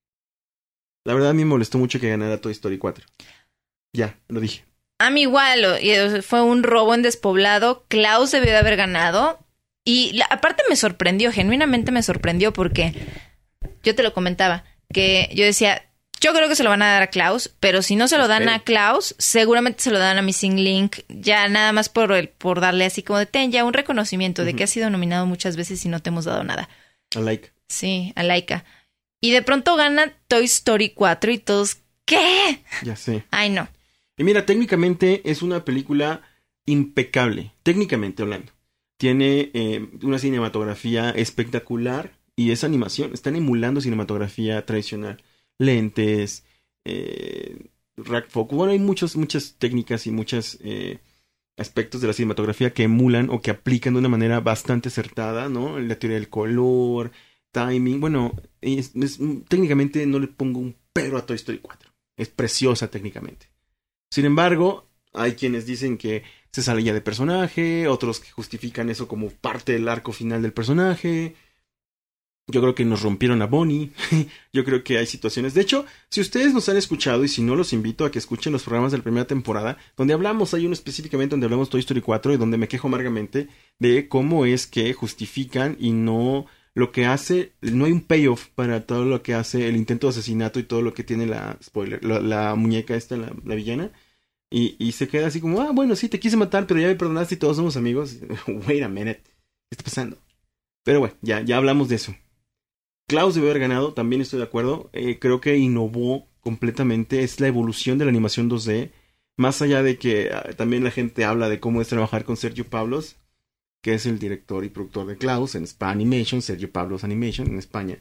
La verdad a mí me molestó mucho que ganara Toy Story cuatro. Ya, lo dije. A mí igual, fue un robo en despoblado, Klaus debió de haber ganado. Y la, aparte me sorprendió, genuinamente me sorprendió porque yo te lo comentaba, que yo decía, yo creo que se lo van a dar a Klaus, pero si no se lo dan a Klaus, seguramente se lo dan a Missing Link, ya nada más por el, por darle así como de, ten ya un reconocimiento uh-huh. de que has sido nominado muchas veces y no te hemos dado nada. A Laika. Sí, a Laika. Y de pronto gana Toy Story cuatro y todos, ¿qué? Ya sé. Ay, no. Y mira, técnicamente es una película impecable, técnicamente hablando. Tiene eh, una cinematografía espectacular y es animación. Están emulando cinematografía tradicional. Lentes, eh, rack focus. Bueno, hay muchos, muchas técnicas y muchos eh, aspectos de la cinematografía que emulan o que aplican de una manera bastante acertada, ¿no? La teoría del color, timing. Bueno, es, es, técnicamente no le pongo un pero a Toy Story cuatro. Es preciosa técnicamente. Sin embargo, hay quienes dicen que se salía de personaje, otros que justifican eso como parte del arco final del personaje. Yo creo que nos rompieron a Bonnie. Yo creo que hay situaciones. De hecho, si ustedes nos han escuchado y si no, los invito a que escuchen los programas de la primera temporada, donde hablamos, hay uno específicamente donde hablamos Toy Story cuatro y donde me quejo amargamente de cómo es que justifican y no lo que hace, no hay un payoff para todo lo que hace el intento de asesinato y todo lo que tiene la, spoiler, la, la muñeca esta, la, la villana. Y, y se queda así como, ah, bueno, sí, te quise matar, pero ya me perdonaste y todos somos amigos. Wait a minute, ¿qué está pasando? Pero bueno, ya, ya hablamos de eso. Klaus debe haber ganado, también estoy de acuerdo. Eh, creo que innovó completamente. Es la evolución de la animación dos D. Más allá de que uh, también la gente habla de cómo es trabajar con Sergio Pablos, que es el director y productor de Klaus en Spa Animation, Sergio Pablos Animation en España.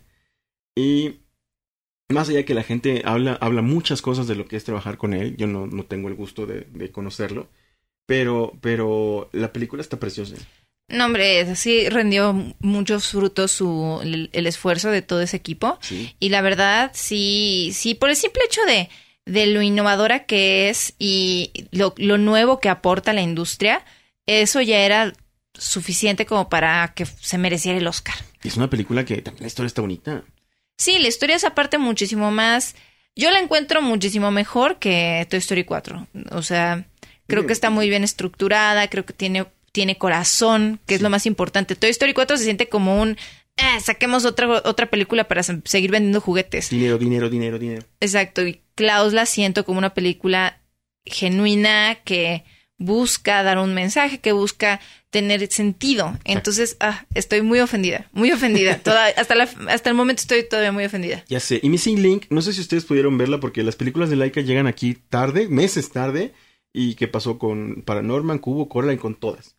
Y más allá de que la gente habla, habla muchas cosas de lo que es trabajar con él. Yo no, no tengo el gusto de, de conocerlo. Pero, pero la película está preciosa. No, hombre, sí rendió muchos frutos su, el, el esfuerzo de todo ese equipo. Sí. Y la verdad, sí, sí, por el simple hecho de, de lo innovadora que es y lo, lo nuevo que aporta a la industria, eso ya era suficiente como para que se mereciera el Oscar. Y es una película que también la historia está bonita. Sí, la historia es aparte muchísimo más... Yo la encuentro muchísimo mejor que Toy Story cuatro. O sea, creo Bien. que está muy bien estructurada, creo que tiene... tiene corazón, que sí. Es lo más importante. Toy Story cuatro se siente como un... Eh, saquemos otra, otra película para seguir vendiendo juguetes. Dinero, dinero, dinero, dinero. Exacto. Y Klaus la siento como una película genuina que busca dar un mensaje, que busca tener sentido. Entonces, ah, estoy muy ofendida. Muy ofendida. Toda, hasta, la, hasta el momento estoy todavía muy ofendida. Ya sé. Y Missing Link, no sé si ustedes pudieron verla porque las películas de Laika llegan aquí tarde, meses tarde. ¿Y qué pasó con Paranorman, Cubo, Coraline, con todas?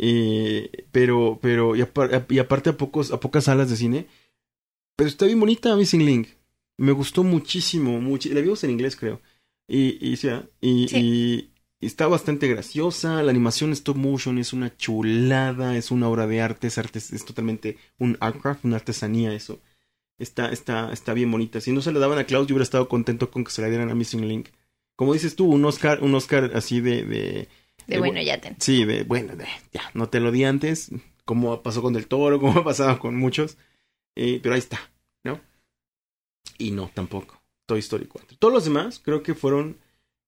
Eh, pero, pero, y, apar, y aparte a pocos, a pocas salas de cine. Pero está bien bonita Missing Link. Me gustó muchísimo, mucho. La vimos en inglés, creo. Y, y, ¿sí? y, sí. y, y está bastante graciosa. La animación stop motion es una chulada. Es una obra de arte. Es, arte, es totalmente un artcraft, una artesanía eso. Está, está, está bien bonita. Si no se le daban a Klaus, yo hubiera estado contento con que se la dieran a Missing Link. Como dices tú, un Oscar, un Oscar así de... De, de, de bueno, ya ten. Sí, de bueno, de, ya, no te lo di antes, como pasó con Del Toro, como ha pasado con muchos, eh, pero ahí está, ¿no? Y no, tampoco, Toy Story cuatro. Todos los demás creo que fueron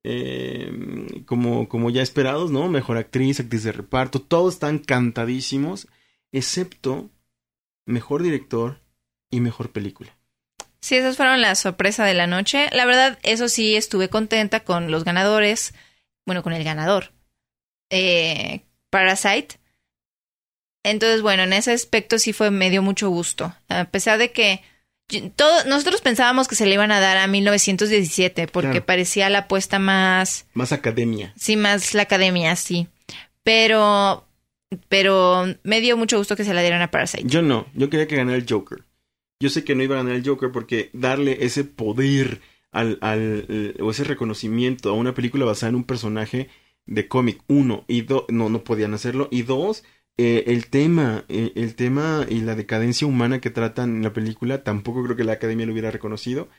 eh, como, como ya esperados, ¿no? Mejor actriz, actriz de reparto, todos están cantadísimos, excepto mejor director y mejor película. Sí, esas fueron la sorpresa de la noche. La verdad, eso sí, estuve contenta con los ganadores. Bueno, con el ganador. Eh, Parasite. Entonces, bueno, en ese aspecto sí fue, me dio mucho gusto. A pesar de que todo, nosotros pensábamos que se le iban a dar a mil novecientos diecisiete porque claro. Parecía la apuesta más... Más academia. Sí, más la academia, sí. Pero, pero me dio mucho gusto que se la dieran a Parasite. Yo no, yo quería que ganara el Joker. Yo sé que no iba a ganar el Joker porque darle ese poder al, al, o ese reconocimiento a una película basada en un personaje de cómic, uno, y dos, no, no podían hacerlo, y dos, eh, el tema, eh, el tema y la decadencia humana que tratan en la película, tampoco creo que la Academia lo hubiera reconocido.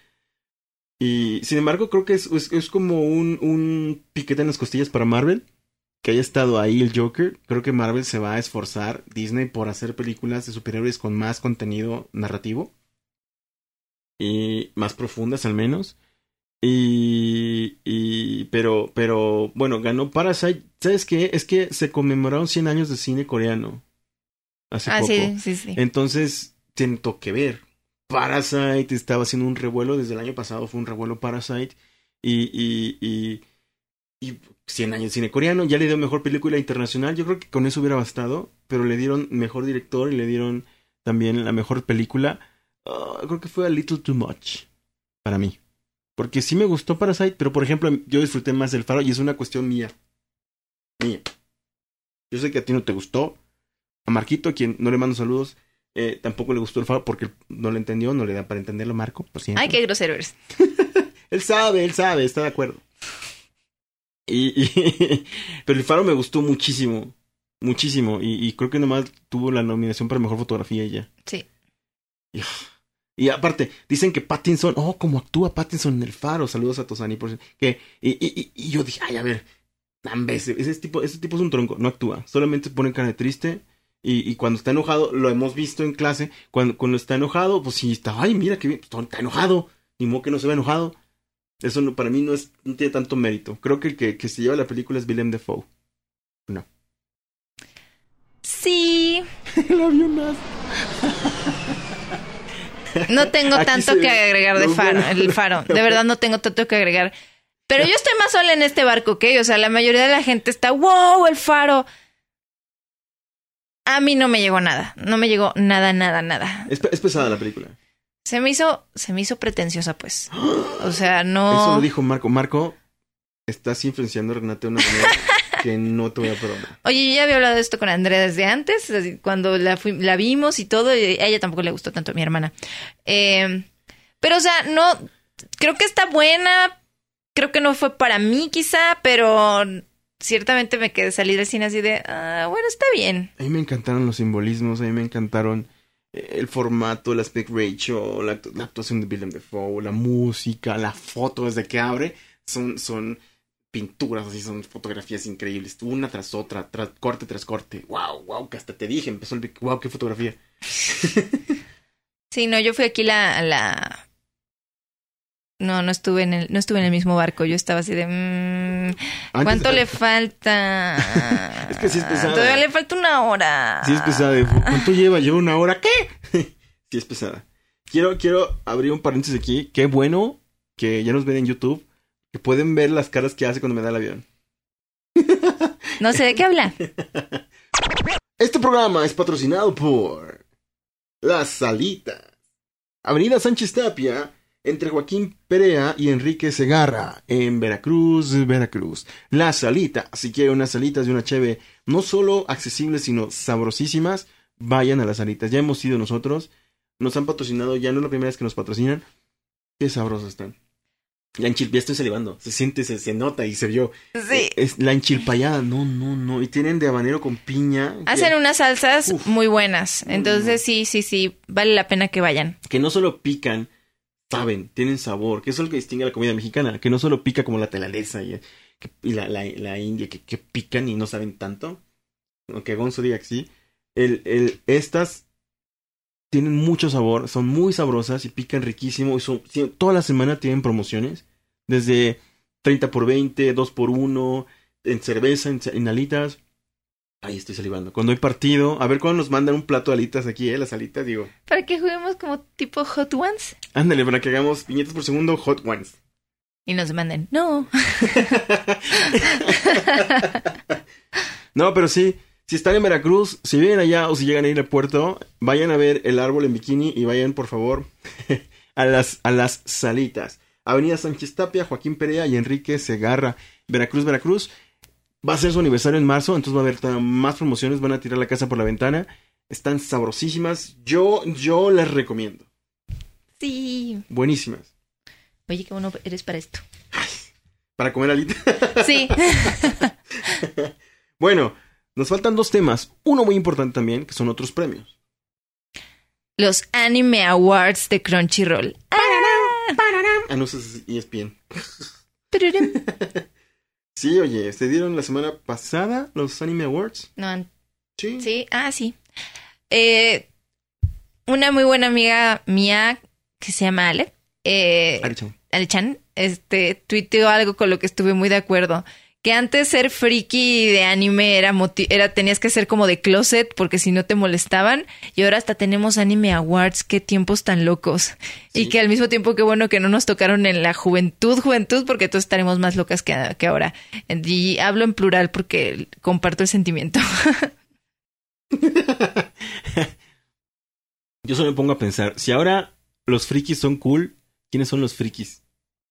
Y sin embargo, creo que es, es, es como un, un piquete en las costillas para Marvel, que haya estado ahí el Joker. Creo que Marvel se va a esforzar, Disney, por hacer películas de superhéroes con más contenido narrativo. Y más profundas al menos. Y, y pero, pero, bueno, ganó Parasite. ¿Sabes qué? Es que se conmemoraron cien años de cine coreano. Hace ah, poco. Sí, sí, sí. Entonces, siento que ver. Parasite estaba haciendo un revuelo desde el año pasado. Fue un revuelo Parasite. Y, y, y, y cien años de cine coreano. Ya le dio mejor película internacional. Yo creo que con eso hubiera bastado. Pero le dieron mejor director y le dieron también la mejor película. Uh, creo que fue a little too much para mí. Porque sí me gustó Parasite, pero por ejemplo, yo disfruté más del Faro y es una cuestión mía. Mía. Yo sé que a ti no te gustó. A Marquito, a quien no le mando saludos, eh, tampoco le gustó el Faro porque no lo entendió, no le da para entenderlo, Marco, por siempre. Ay, qué grosero eres. Él sabe, él sabe, está de acuerdo. Y, y pero el Faro me gustó muchísimo. Muchísimo. Y, y creo que nomás tuvo la nominación para mejor fotografía ella. Sí. Y, y aparte, dicen que Pattinson, oh, como actúa Pattinson en El Faro. Saludos a Tosani, por que y, y, y yo dije, ay, a ver, ese, ese tipo, ese tipo es un tronco, no actúa, solamente pone cara de triste Y, y cuando está enojado, lo hemos visto en clase, cuando, cuando está enojado, pues sí está, ay, mira que bien, está enojado, ni modo que no se ve enojado. Eso no, para mí no es, no tiene tanto mérito. Creo que el que, que se lleva la película es Willem Dafoe. No. Sí. El avionazo. No tengo Aquí tanto se que ve agregar de lo faro, bueno. el faro. De verdad no tengo tanto que agregar. Pero yo estoy más sola en este barco, ¿ok? O sea, la mayoría de la gente está, wow, el faro. A mí no me llegó nada. No me llegó nada, nada, nada. Es, es pesada la película. Se me hizo, se me hizo pretenciosa, pues. O sea, no... Eso lo dijo Marco. Marco, estás influenciando a Renate de una manera que no te voy a perdonar. Oye, yo ya había hablado de esto con Andrea desde antes, así, cuando la, fui, la vimos y todo, y a ella tampoco le gustó tanto, a mi hermana. Eh, pero, o sea, no... Creo que está buena. Creo que no fue para mí, quizá, pero... Ciertamente me quedé salir del cine así de, ah, bueno, está bien. A mí me encantaron los simbolismos, a mí me encantaron el formato, el aspect ratio, la, la actuación de Willem Dafoe, la música, la foto desde que abre, son, son pinturas, así son fotografías increíbles, una tras otra, tras, corte tras corte. Wow, wow, que hasta te dije, empezó el wow, qué fotografía. Sí, no, yo fui aquí la, la... No, no estuve en el, no estuve en el mismo barco. Yo estaba así de, mmm, ¿cuánto de... le falta? Es que sí es pesada. Todavía le falta una hora. Sí es pesada. ¿Cuánto lleva? ¿Lleva una hora? ¿Qué? Sí es pesada. Quiero, quiero abrir un paréntesis aquí. Qué bueno que ya nos ven en YouTube, que pueden ver las caras que hace cuando me da el avión. No sé de qué habla. Este programa es patrocinado por Las Salitas. Avenida Sánchez Tapia, entre Joaquín Perea y Enrique Segarra, en Veracruz, Veracruz. La Salita, si quieren unas salitas y una cheve, no solo accesibles, sino sabrosísimas, vayan a Las Salitas. Ya hemos ido nosotros, nos han patrocinado, ya no es la primera vez que nos patrocinan. Qué sabrosos están. La enchilpayada, ya estoy salivando, se siente, se, se nota y se vio. Sí. Es la enchilpayada, no, no, no. Y tienen de habanero con piña. Hacen que, unas salsas uf, muy buenas, entonces mm. sí, sí, sí, vale la pena que vayan. Que no solo pican, saben, tienen sabor, que eso es lo que distingue a la comida mexicana, que no solo pica como la tailandesa y, y la, la, la india, que, que pican y no saben tanto, aunque Gonzo diga que sí, el, el, estas tienen mucho sabor, son muy sabrosas y pican riquísimo, y son, toda la semana tienen promociones, desde treinta por veinte, dos por uno, en cerveza, en, en alitas. Ahí estoy salivando. Cuando hay partido, a ver cuándo nos mandan un plato de alitas aquí, ¿eh? Las alitas, digo. Para que juguemos como tipo Hot Ones. Ándale, para que hagamos viñetas por segundo, Hot Ones. Y nos manden, no. No, pero sí, si están en Veracruz, si vienen allá o si llegan a ir al puerto, vayan a ver el árbol en bikini y vayan, por favor, a las, a las Salitas. Avenida Sánchez Tapia, Joaquín Perea y Enrique Segarra. Veracruz, Veracruz. Va a ser su aniversario en marzo, entonces va a haber más promociones, van a tirar la casa por la ventana. Están sabrosísimas. Yo, yo les recomiendo. Sí. Buenísimas. Oye, qué bueno eres para esto. Ay, ¿para comer alitas? Sí. Bueno, nos faltan dos temas. Uno muy importante también, que son otros premios. Los Anime Awards de Crunchyroll. Anuncios E S P N. Sí, oye, se dieron la semana pasada los Anime Awards. No, Sí. sí, ah, sí. Eh, una muy buena amiga mía que se llama Ale, eh, Ari-chan. Ale-chan, este, tuiteó algo con lo que estuve muy de acuerdo. Que antes ser friki de anime era, moti- era tenías que ser como de closet porque si no te molestaban. Y ahora hasta tenemos Anime Awards. Qué tiempos tan locos. Sí. Y que al mismo tiempo qué bueno que no nos tocaron en la juventud, juventud, porque todos estaremos más locas que, que ahora. Y hablo en plural porque comparto el sentimiento. Yo solo me pongo a pensar, si ahora los frikis son cool, ¿quiénes son los frikis?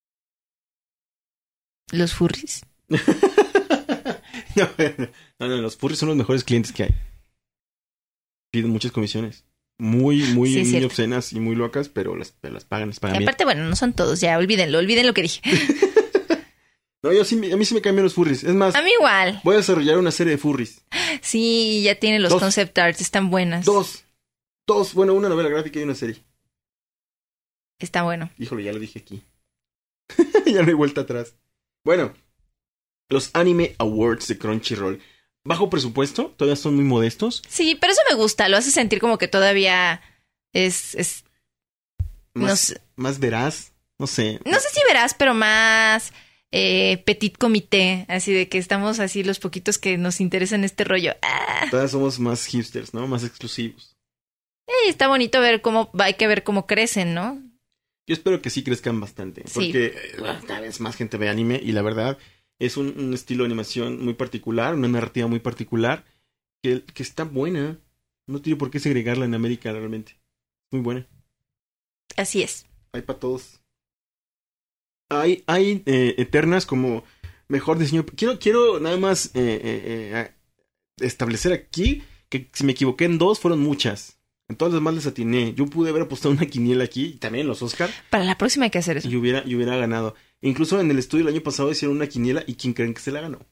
Los furries. no, no, no, los furries son los mejores clientes que hay. Piden muchas comisiones. Muy, muy, Sí, muy obscenas y muy locas, pero las, pero las pagan, las pagan Y bien. aparte, bueno, no son todos, ya, olvídenlo, olviden lo que dije. No, yo sí, a mí sí me caen bien los furries. Es más, A mí igual. voy a desarrollar una serie de furries. Sí, ya tiene los Dos. concept arts, están buenas. Dos. Dos, bueno, una novela gráfica y una serie. Está bueno. Híjole, ya lo dije aquí. Ya no hay vuelta atrás. Bueno, los Anime Awards de Crunchyroll. bajo presupuesto, todavía son muy modestos. Sí, pero eso me gusta, lo hace sentir como que todavía es... es Más, no sé, más veraz, no sé. no sé si verás, pero más eh, petit comité, así de que estamos así los poquitos que nos interesan este rollo. Ah. Todavía somos más hipsters, ¿no? Más exclusivos. Eh, está bonito ver cómo, hay que ver cómo crecen, ¿no? Yo espero que sí crezcan bastante, Sí. porque eh, cada vez más gente ve anime y la verdad es un, un estilo de animación muy particular, una narrativa muy particular que, que está buena. No tiene por qué segregarla en América realmente. Muy buena. Así es. Hay para todos. Hay, hay eh, eternas como mejor diseño. Quiero, quiero nada más eh, eh, eh, establecer aquí que si me equivoqué en dos fueron muchas. En todas las demás les atiné. Yo pude haber apostado una quiniela aquí, y también en los Oscar, Para la próxima hay que hacer eso. y hubiera, y hubiera ganado. Incluso en el estudio el año pasado hicieron una quiniela y ¿quién creen que se la ganó?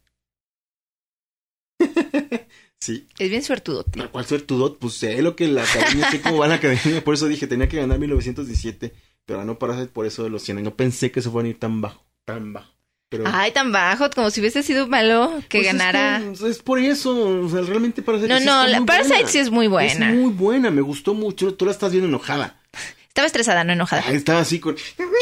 Sí. Es bien suertudo. ¿A ¿Cuál suertudot? Pues sé lo que la academia, sé cómo va la academia. Por eso dije, tenía que ganar mil novecientos diecisiete. Pero ganó Parasite por eso de los cien. Y no pensé que se fueran a ir tan bajo. Tan bajo. Pero... Ay, tan bajo, como si hubiese sido malo que pues ganara. Es, que, es por eso. O sea, realmente Parasite No, sí no, está la muy Parasite buena. sí es muy buena. Es muy buena, me gustó mucho. Tú la estás bien enojada. Estaba estresada, no enojada. Ay, estaba así con...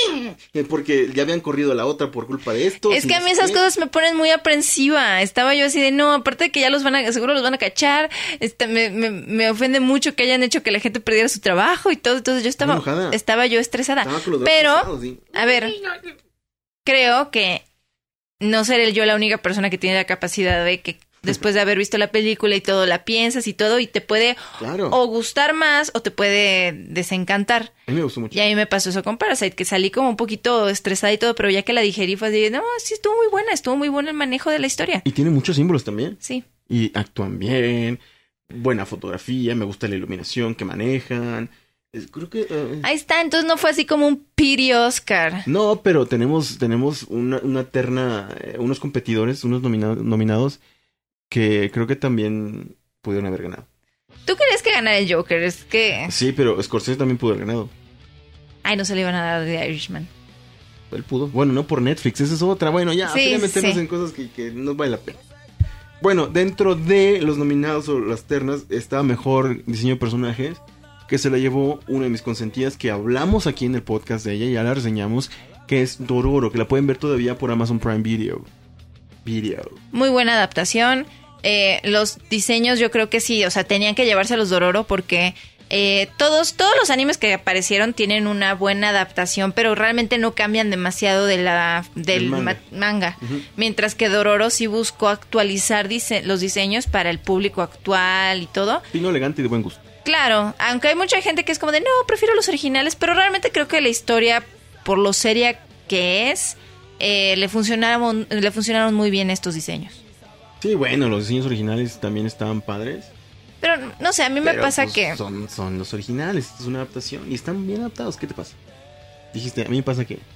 Porque ya habían corrido a la otra por culpa de esto. Es que a mí esas cosas me ponen muy aprensiva. Estaba yo así de, no, aparte de que ya los van a, seguro los van a cachar. Este, me, me, me ofende mucho que hayan hecho que la gente perdiera su trabajo y todo. Entonces yo estaba, enojada. estaba yo estresada. Estaba con los Pero, brazos cruzados, ¿sí? a ver, creo que no seré yo la única persona que tiene la capacidad de que después de haber visto la película y todo, la piensas y todo, y te puede Claro. o gustar más o te puede desencantar. A mí me gustó mucho. Y a mí me pasó eso con Parasite, que salí como un poquito estresada y todo, pero ya que la digerí fue así, no, sí estuvo muy buena, estuvo muy bueno el manejo de la historia. Y tiene muchos símbolos también. Sí. Y actúan bien. Buena fotografía. Me gusta la iluminación que manejan. Es- creo que... eh, Ahí está, entonces no fue así como un pity Oscar. No, pero tenemos, tenemos una, una terna, eh, unos competidores, unos nomina- nominados que creo que también pudieron haber ganado. ¿Tú querías que ganara el Joker? Es que... Sí, pero Scorsese también pudo haber ganado. Ay, no se le iban a dar de Irishman. Él pudo. Bueno, no por Netflix, esa es otra. Bueno, ya, Sí, sería meternos sí. en cosas que, que no vale la pena. Bueno, dentro de los nominados o las ternas está mejor diseño de personajes, que se la llevó una de mis consentidas que hablamos aquí en el podcast de ella, ya la reseñamos, que es Dororo, que la pueden ver todavía por Amazon Prime Video. Video. Muy buena adaptación. Eh, los diseños yo creo que sí, o sea, tenían que llevarse a los Dororo porque eh, todos, todos los animes que aparecieron tienen una buena adaptación, pero realmente no cambian demasiado de la, del El manga. ma- manga. Ujú. Mientras que Dororo sí buscó actualizar dise- los diseños para el público actual y todo. Fino, elegante y de buen gusto. Claro, aunque hay mucha gente que es como de, no, prefiero los originales, pero realmente creo que la historia, por lo seria que es, eh, le funcionaron, le funcionaron muy bien estos diseños. Sí, bueno, los diseños originales también estaban padres. Pero, no sé, a mí me pero, pasa pues, que... Son, son los originales, es una adaptación y están bien adaptados. ¿Qué te pasa? Dijiste, a mí me pasa que...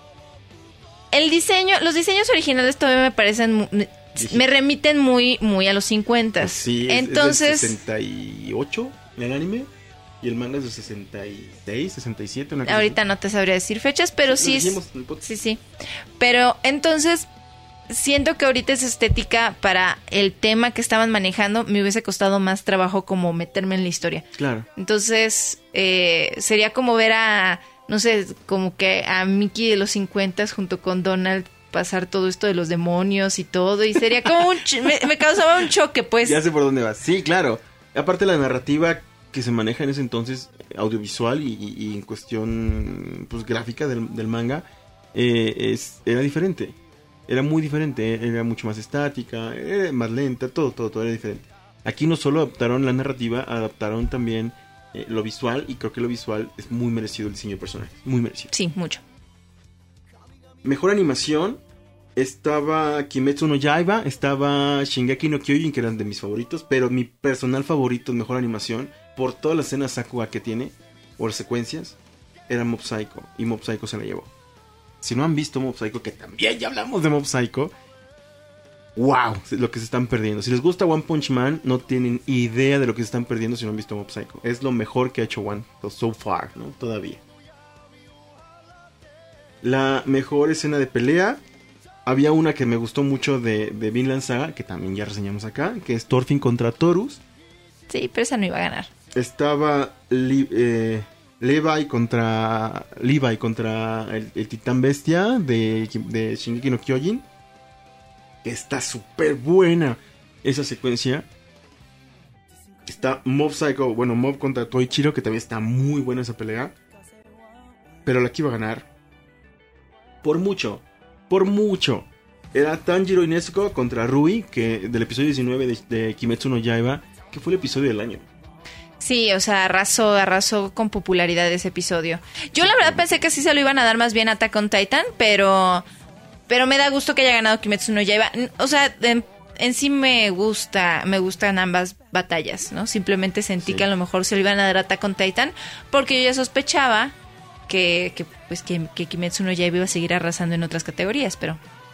El diseño, los diseños originales todavía me parecen, mu- me, me remiten muy, muy a los cincuenta. Sí, es, Entonces, es del sesenta y ocho el anime y el manga es del sesenta y seis, sesenta y siete. Una cosa ahorita no te sabría decir fechas, pero así. sí, Lo es- dijimos en el podcast. sí, sí. Pero entonces, siento que ahorita esa estética para el tema que estaban manejando me hubiese costado más trabajo como meterme en la historia. Claro. Entonces, eh, sería como ver a, no sé, como que a Mickey de los cincuenta junto con Donald pasar todo esto de los demonios y todo, y sería como un... ch- me, me causaba un choque, pues. Ya sé por dónde vas. Sí, claro. Aparte la narrativa que se maneja en ese entonces, audiovisual y, y- y en cuestión pues gráfica del, del manga, eh, es, era diferente. Era muy diferente, eh, era mucho más estática, era más lenta, todo, todo, todo era diferente. Aquí no solo adaptaron la narrativa, adaptaron también eh, lo visual, y creo que lo visual es muy merecido el diseño de personajes, muy merecido. Sí, mucho. Mejor animación, estaba Kimetsu no Yaiba, estaba Shingeki no Kyojin, que eran de mis favoritos, pero mi personal favorito en mejor animación, por todas las escenas Sakura que tiene, o las secuencias, era Mob Psycho, y Mob Psycho se la llevó. Si no han visto Mob Psycho, que también ya hablamos de Mob Psycho, wow, lo que se están perdiendo. Si les gusta One Punch Man, no tienen idea de lo que se están perdiendo si no han visto Mob Psycho. Es lo mejor que ha hecho One, so far, ¿no? Todavía. La mejor escena de pelea, había una que me gustó mucho de, de Vinland Saga, que también ya reseñamos acá, que es Thorfinn contra Torus. Sí, pero esa no iba a ganar. Estaba Li, eh, Levi contra Levi contra el, el Titán Bestia de, de Shingeki no Kyojin. Que está súper buena esa secuencia. Está Mob Psycho, bueno, Mob contra Toichiro, que también está muy buena esa pelea. Pero la que iba a ganar, por mucho, por mucho, era Tanjiro y Nezuko contra Rui, que del episodio diecinueve de, de Kimetsu no Yaiba, que fue el episodio del año. Sí, o sea, arrasó, arrasó con popularidad ese episodio. Yo la verdad pensé que sí se lo iban a dar más bien a Attack on Titan, pero pero me da gusto que haya ganado Kimetsu no Yaiba. O sea, en, en sí me gusta, me gustan ambas batallas, ¿no? Simplemente sentí sí. que a lo mejor se lo iban a dar a Attack on Titan, porque yo ya sospechaba que, que pues que, que Kimetsu no Yaiba iba a seguir arrasando en otras categorías, pero...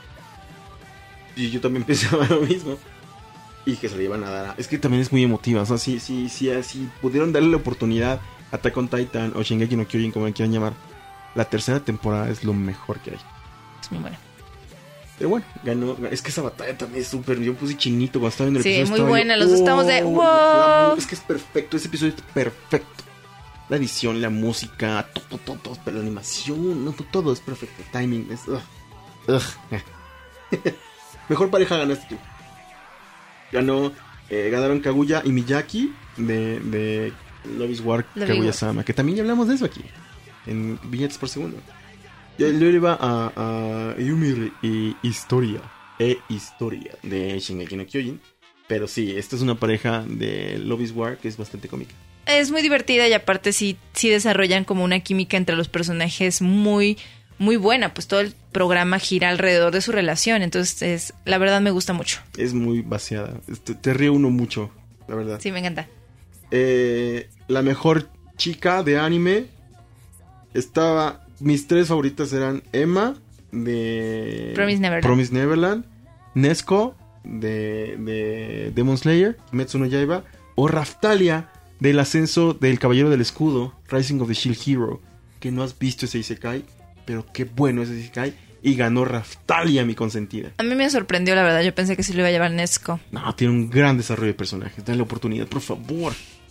Y yo también pensaba lo mismo. Y que se le iban a dar a... Es que también es muy emotiva. O sea, si, si, si, si pudieron darle la oportunidad a Attack on Titan o Shingeki no Kyojin, como le quieran llamar, la tercera temporada es lo mejor que hay. Es muy buena. Pero bueno, ganó. Es que esa batalla también es súper... Yo puse chinito cuando estaba viendo el sí, episodio. Sí, muy buena. Yo, los oh, estamos de... ¡Wow! La, es que es perfecto. Ese episodio es perfecto. La edición, la música, todo, todo, todo. Pero la animación, no, todo es perfecto. Timing es... Ugh. Ugh. Mejor pareja ganaste tú. Ganó, eh, ganaron Kaguya y Miyaki de, de Love is War Kaguya-sama, que también ya hablamos de eso aquí, en billetes por segundo. Yo le iba a, a Yumi y Historia, e Historia de Shingeki no Kyojin, pero sí, esta es una pareja de Love is War que es bastante cómica. Es muy divertida y aparte sí, sí desarrollan como una química entre los personajes muy... muy buena, pues todo el programa gira alrededor de su relación, entonces es, la verdad me gusta mucho. Es muy vaciada, te, te ríe uno mucho, la verdad. Sí, me encanta. Eh, la mejor chica de anime estaba, mis tres favoritas eran Emma de Promise Neverland, Promise Neverland, Nezuko de, de Demon Slayer, Kimetsu no Yaiba, o Raftalia del ascenso del Caballero del Escudo, Rising of the Shield Hero, que no has visto ese Isekai. Pero qué bueno ese Isekai. Y ganó Raftalia, mi consentida. A mí me sorprendió, la verdad. Yo pensé que sí lo iba a llevar Nezuko. No, tiene un gran desarrollo de personajes. Dale la oportunidad, por favor.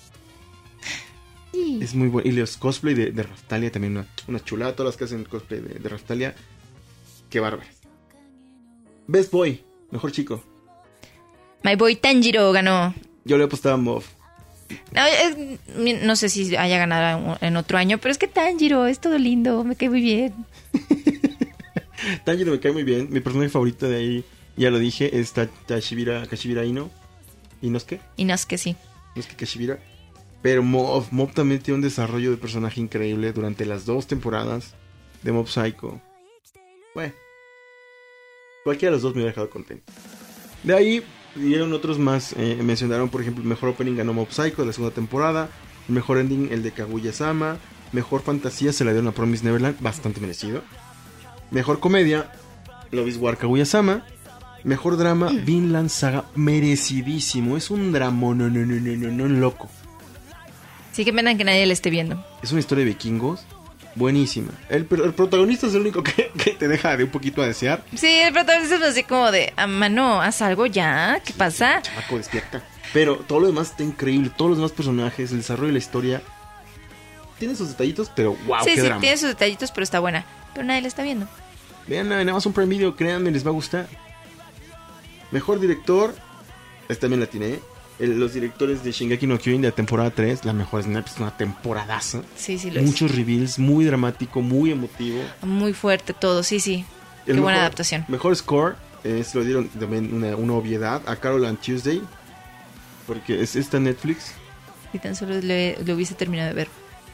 Sí. Es muy bueno. Y los cosplay de, de Raftalia también. Una, una chulada. Todas las que hacen cosplay de, de Raftalia. Qué bárbaras. Best Boy. Mejor chico. My Boy Tanjiro ganó. Yo le apostaba a Moff. No, es, no sé si haya ganado en otro año, pero es que Tanjiro es todo lindo, me cae muy bien. Tanjiro me cae muy bien. Mi personaje favorito de ahí, ya lo dije, es Tashibira, Kashibira Ino. ¿Inosuke? Inosuke, sí. Inosuke Kashibira. Pero Mob, Mob también tiene un desarrollo de personaje increíble durante las dos temporadas de Mob Psycho. Bueno, cualquiera de los dos me hubiera dejado contento. De ahí... dieron otros más, eh, mencionaron por ejemplo el mejor opening ganó Mob Psycho de la segunda temporada, el mejor ending el de Kaguya-sama, mejor fantasía se la dieron a Promise Neverland, bastante merecido, mejor comedia Love is War Kaguya-sama, mejor drama mm. Vinland Saga, merecidísimo, es un drama no no no no no no loco. Sí, que pena que nadie le esté viendo. Es una historia de vikingos buenísima. El, el protagonista es el único que, que te deja de un poquito a desear. Sí, el protagonista es así como de, ah, mano, haz algo ya, ¿qué pasa? Chamaco, despierta. Pero todo lo demás está increíble, todos los demás personajes, el desarrollo de la historia. Tiene sus detallitos, pero wow, sí, qué sí, drama. tiene sus detallitos, pero está buena. Pero nadie la está viendo. Vean en Amazon Prime Video, créanme, les va a gustar. Mejor director, esta también la tiene, El, los directores de Shingeki no Kyojin de la temporada tres, la mejor es una temporadaza. Sí, sí lo Muchos es. reveals, muy dramático, muy emotivo. Muy fuerte todo, sí, sí. Qué El buena mejor, adaptación. Mejor score, eh, se lo dieron también una, una obviedad a Carol and Tuesday, porque es esta Netflix. Y tan solo le, lo hubiese terminado de ver.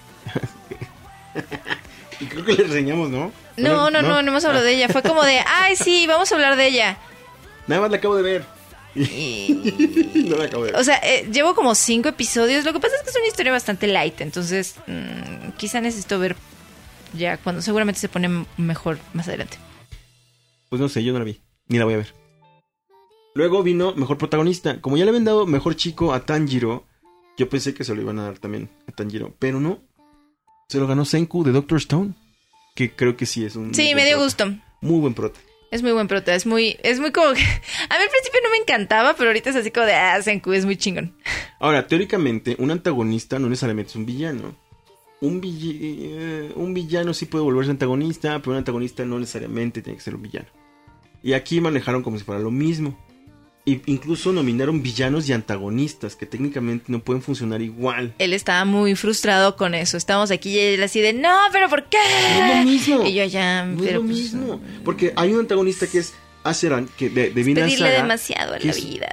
Y creo que le reseñamos, ¿no? No, no, no, no, no hemos hablado ah. de ella. Fue como de, ay, sí, vamos a hablar de ella. Nada más la acabo de ver. Y... no la acabo de ver. O sea, eh, llevo como cinco episodios. Lo que pasa es que es una historia bastante light. Entonces, mmm, quizá necesito ver ya cuando seguramente se pone mejor más adelante. Pues no sé, yo no la vi. Ni la voy a ver. Luego vino mejor protagonista. Como ya le habían dado mejor chico a Tanjiro, yo pensé que se lo iban a dar también a Tanjiro. Pero no. Se lo ganó Senku de Doctor Stone. Que creo que sí es un... Sí, me dio gusto. Muy buen prota. Es muy buen prota, es muy, es muy como que... A mí al principio no me encantaba, pero ahorita es así como de, ah, Senku es muy chingón. Ahora, teóricamente, un antagonista no necesariamente es un villano. Un, vill- un villano sí puede volverse antagonista, pero un antagonista no necesariamente tiene que ser un villano. Y aquí manejaron como si fuera lo mismo. Y incluso nominaron villanos y antagonistas, que técnicamente no pueden funcionar igual. Él estaba muy frustrado con eso. Estábamos aquí y él así de, no, pero ¿por qué? No es lo mismo. Y yo ya, No pero es lo pues, mismo. Porque hay un antagonista que es Azeran, que de, de Vinland pedirle Saga, demasiado a que la es- vida.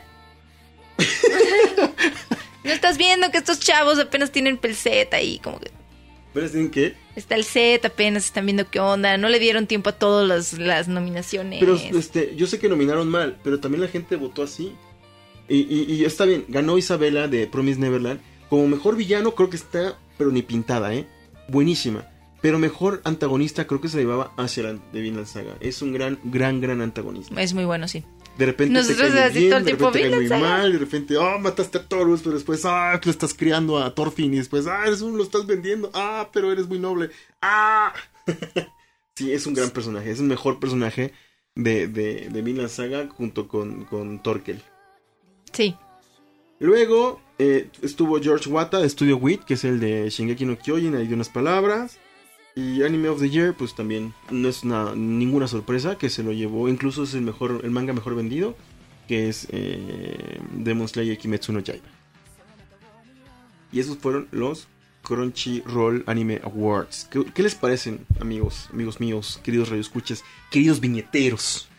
¿No estás viendo que estos chavos apenas tienen el set ahí? Como que ¿Pero tienen qué? está el set, apenas están viendo qué onda. No le dieron tiempo a todas las, las nominaciones. Pero este, yo sé que nominaron mal, pero también la gente votó así. Y, y, y está bien, ganó Isabela de Promise Neverland. Como mejor villano creo que está, pero ni pintada, ¿eh? Buenísima. Pero mejor antagonista creo que se llevaba Azeran de Vinland Saga. Es un gran, gran, gran antagonista. Es muy bueno, sí. De repente Nosotros te cae muy así bien, todo el de tiempo, repente te cae muy Vinland Saga. mal, de repente, ah, mataste a Taurus, pero después, ah, que lo estás criando a Thorfinn, y después, ah, eres un, lo estás vendiendo, ah, pero eres muy noble, ah. Sí, es un gran personaje, es el mejor personaje de, de, de Vinland Saga junto con, con Thorkel. Sí. Luego eh, estuvo George Wata de Studio Wit, que es el de Shingeki no Kyojin, ahí de unas palabras. Y Anime of the Year, pues también no es una, ninguna sorpresa que se lo llevó. Incluso es el mejor, el manga mejor vendido, que es eh, Demon Slayer Kimetsu no Yaiba. Y esos fueron los Crunchyroll Anime Awards. ¿Qué, qué les parecen, amigos, amigos míos, queridos radioescuchas, queridos viñeteros?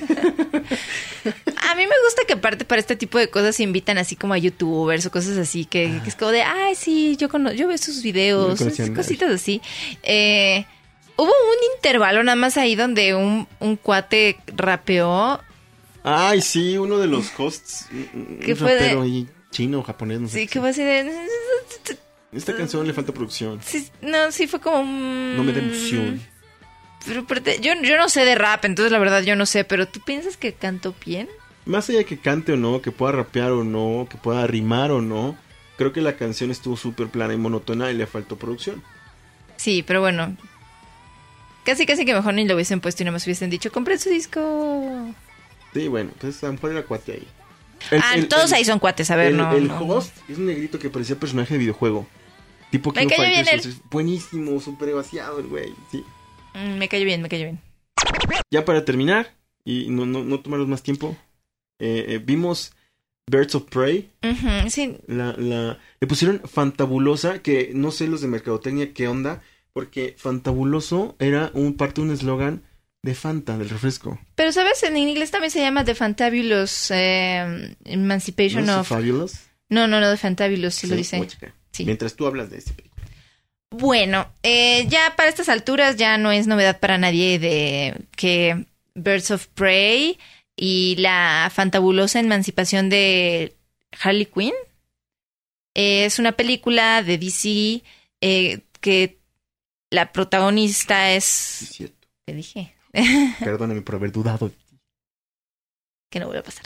A mí me gusta que aparte para este tipo de cosas se invitan así como a youtubers o cosas así, que, que es como de, ay, sí, yo cono yo veo sus videos, Yo conocía a cositas así. Eh, hubo un intervalo nada más ahí donde un, un cuate rapeó. Ay, sí, uno de los hosts, un ¿Qué fue de- rapero ahí, chino o japonés, no sé. Sí, qué que fue así de... Esta canción le falta producción. Sí, no, sí fue como... un- No me da emoción. Pero, pero te- yo, yo no sé de rap, entonces la verdad yo no sé, pero ¿tú piensas que cantó bien? Más allá de que cante o no, que pueda rapear o no, que pueda rimar o no, creo que la canción estuvo súper plana y monótona y le faltó producción. Sí, pero bueno. Casi, casi que mejor ni lo hubiesen puesto y no me hubiesen dicho, compré su disco. Sí, bueno, pues a lo mejor era cuate ahí. Ah, todos ahí son cuates, a ver, el, no. El no. host es un negrito que parecía personaje de videojuego. Tipo Me King of cayó bien Fighters. él. Es buenísimo, súper vaciado el güey, sí. Mm, me cayó bien, me cayó bien. Ya para terminar, y no, no, no tomaros más tiempo, eh, eh, vimos Birds of Prey. Ujú, sí, La, la, le pusieron Fantabulosa, que no sé los de mercadotecnia qué onda, porque Fantabuloso era un parte de un eslogan de Fanta, del refresco. pero sabes, en inglés también se llama The Fantabulous eh, Emancipation ¿No es of... Fabulous? No, no, no, The Fantabulous, sí, lo Sí, dice. voy a checar. Sí. Mientras tú hablas de este película. Bueno, eh, ya para estas alturas ya no es novedad para nadie de que Birds of Prey y la fantabulosa emancipación de Harley Quinn eh, es una película de D C eh, que la protagonista Sí, es es... cierto. Te dije Perdóname por haber dudado. que no vuelva a pasar.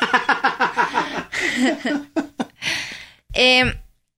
eh,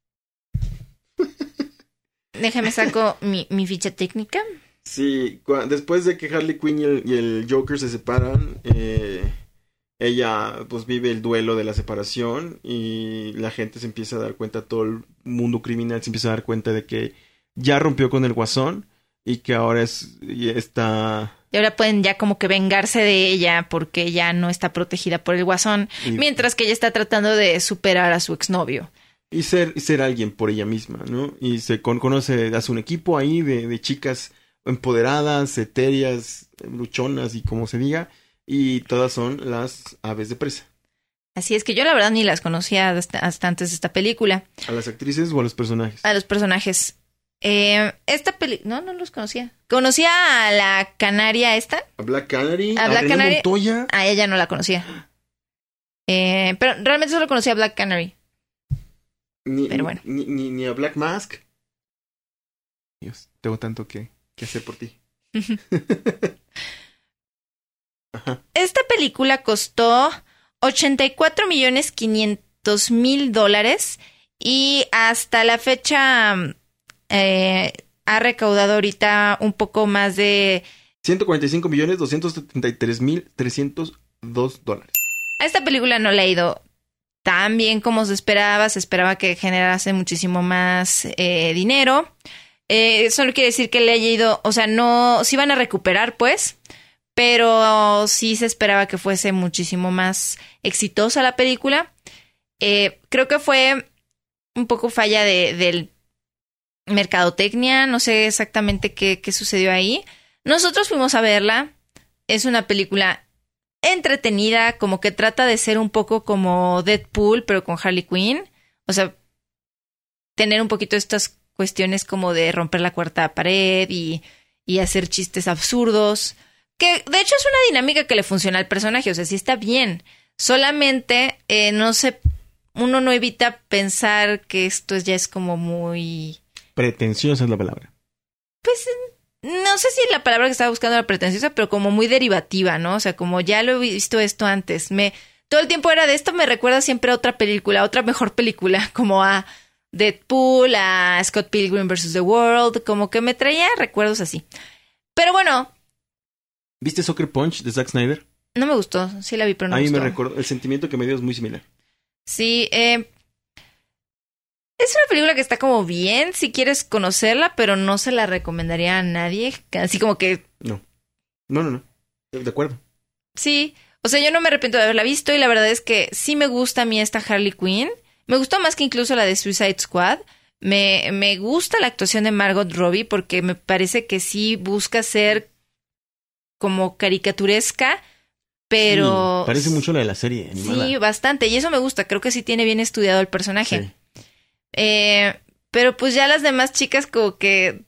déjame saco mi, mi ficha técnica. Sí, cua- después de que Harley Quinn y el, y el Joker se separan, eh, ella pues vive el duelo de la separación y la gente se empieza a dar cuenta, todo el mundo criminal se empieza a dar cuenta de que ya rompió con el Guasón y que ahora es y está... Y ahora pueden ya como que vengarse de ella porque ya no está protegida por el Guasón, Y- mientras que ella está tratando de superar a su exnovio. Y ser, y ser alguien por ella misma, ¿no? Y se con- conoce, hace un equipo ahí de, de chicas empoderadas, etéreas, luchonas y como se diga, y todas son las aves de presa. Así es que yo la verdad ni las conocía hasta, hasta antes de esta película. ¿A las actrices o a los personajes? A los personajes. Eh, esta película... No, no los conocía. Conocía a la canaria esta. A Black Canary, A a, Black René Canary. Montoya. A ella no la conocía. Eh, pero realmente solo conocía a Black Canary. Ni, Pero bueno. ni, ni, ni a Black Mask. Dios, tengo tanto que, que hacer por ti. Ajá. Esta película costó ochenta y cuatro millones quinientos mil dólares y hasta la fecha eh, ha recaudado ahorita un poco más de ciento cuarenta y cinco millones doscientos setenta y tres mil trescientos dos dólares. A esta película no le ha ido tan bien como se esperaba. Se esperaba que generase muchísimo más eh, dinero. Eh, eso no quiere decir que le haya ido... O sea, no... Sí van a recuperar, pues. Pero sí se esperaba que fuese muchísimo más exitosa la película. Eh, creo que fue un poco falla de, del mercadotecnia. No sé exactamente qué, qué sucedió ahí. Nosotros fuimos a verla. Es una película entretenida, como que trata de ser un poco como Deadpool, pero con Harley Quinn. O sea, tener un poquito estas cuestiones como de romper la cuarta pared y, y hacer chistes absurdos. Que de hecho es una dinámica que le funciona al personaje. O sea, sí está bien. Solamente eh, no sé, uno no evita pensar que esto ya es como muy... Pretenciosa es la palabra. Pues... No sé si la palabra que estaba buscando era pretenciosa, pero como muy derivativa, ¿no? O sea, como ya lo he visto esto antes. Me, todo el tiempo era de esto, me recuerda siempre a otra película, a otra mejor película, como a Deadpool, a Scott Pilgrim versus The World, como que me traía recuerdos así. Pero bueno. ¿Viste Sucker Punch de Zack Snyder? No me gustó, sí la vi, pero no a me gustó. gustó. Me recuerdo, el sentimiento que me dio es muy similar. Sí, eh... es una película que está como bien si quieres conocerla, pero no se la recomendaría a nadie. Así como que... No. No, no, no. De acuerdo. Sí. O sea, yo no me arrepiento de haberla visto y la verdad es que sí me gusta a mí esta Harley Quinn. Me gustó más que incluso la de Suicide Squad. Me, me gusta la actuación de Margot Robbie porque me parece que sí busca ser como caricaturesca, pero... Sí, parece mucho la de la serie animada. Sí, bastante. Y eso me gusta. Creo que sí tiene bien estudiado el personaje. Sí. Eh, pero pues ya las demás chicas como que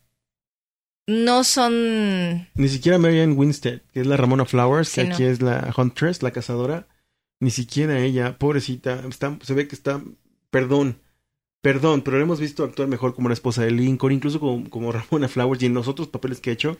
no son... Ni siquiera Marianne Winstead, que es la Ramona Flowers, sí, que aquí no. es la Huntress, la cazadora. Ni siquiera ella, pobrecita, está, se ve que está... Perdón, perdón, pero la hemos visto actuar mejor como la esposa de Lincoln, incluso como, como Ramona Flowers y en los otros papeles que ha hecho.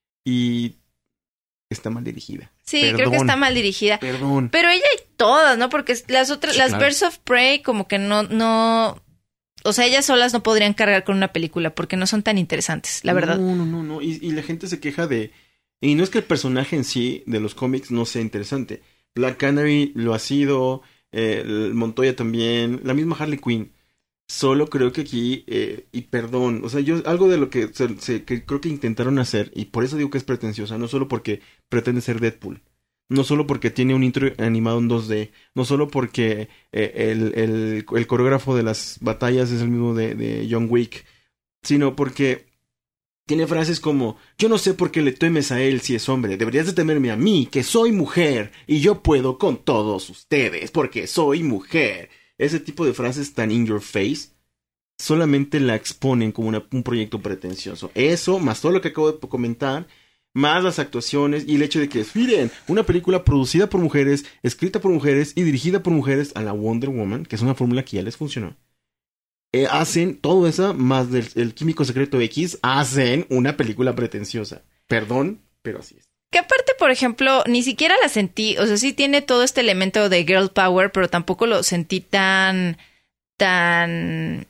Y está mal dirigida. Sí, perdón, creo que está mal dirigida. Perdón. Pero ella y todas, ¿no? Porque las otras, sí, las claro. Birds of Prey como que no... no... O sea, ellas solas no podrían cargar con una película porque no son tan interesantes, la verdad. No, no, no, no. Y, y la gente se queja de... Y no es que el personaje en sí de los cómics no sea interesante. Black Canary lo ha sido, eh, Montoya también, la misma Harley Quinn. Solo creo que aquí, eh, y perdón, o sea, yo algo de lo que, se, se, que creo que intentaron hacer, y por eso digo que es pretenciosa, no solo porque pretende ser Deadpool. No solo porque tiene un intro animado en dos D, no solo porque eh, el, el, el coreógrafo de las batallas es el mismo de, de John Wick, sino porque tiene frases como, yo no sé por qué le temes a él si es hombre, deberías de temerme a mí, que soy mujer, y yo puedo con todos ustedes, porque soy mujer. Ese tipo de frases tan in your face solamente la exponen como una, un proyecto pretencioso. Eso, más todo lo que acabo de comentar... Más las actuaciones y el hecho de que, miren, una película producida por mujeres, escrita por mujeres y dirigida por mujeres a la Wonder Woman, que es una fórmula que ya les funcionó. Eh, hacen todo eso, más del el químico secreto X, hacen una película pretenciosa. Perdón, pero así es. Que aparte, por ejemplo, ni siquiera la sentí, o sea, sí tiene todo este elemento de girl power, pero tampoco lo sentí tan, tan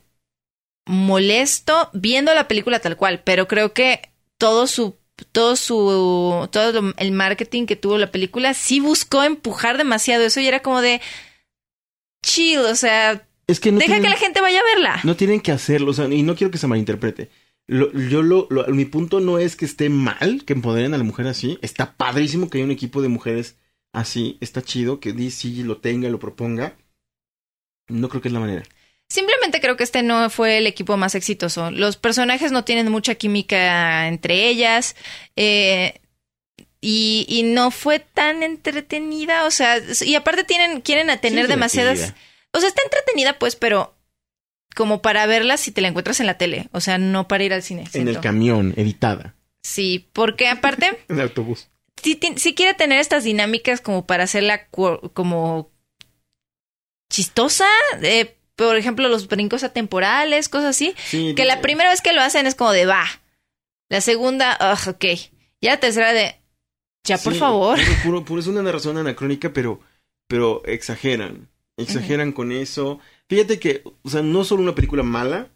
molesto viendo la película tal cual, pero creo que todo su todo su todo el marketing que tuvo la película sí buscó empujar demasiado eso y era como de chill, o sea, es que no deja tienen, que la gente vaya a verla. No tienen que hacerlo, o sea, y no quiero que se malinterprete. Lo, yo lo, lo mi punto no es que esté mal que empoderen a la mujer así, está padrísimo que haya un equipo de mujeres así, está chido que D C lo tenga, lo proponga. No creo que es la manera. Simplemente creo que este no fue el equipo más exitoso. Los personajes no tienen mucha química entre ellas. Eh, y, y no fue tan entretenida. O sea, y aparte tienen, quieren tener sí, demasiadas... O sea, está entretenida pues, pero como para verla si te la encuentras en la tele. O sea, no para ir al cine. En siento. el camión, editada. Sí, porque aparte... en el autobús. Sí, sí quiere tener estas dinámicas como para hacerla como chistosa. Eh, por ejemplo, los brincos atemporales, cosas así. Sí, que la sí. primera vez que lo hacen es como de va. La segunda, ugh, ok. Ya la tercera de ya, sí, por favor. Puro, puro, puro, es una narración anacrónica, pero, pero exageran. Exageran uh-huh. con eso. Fíjate que, o sea, no solo una película mala,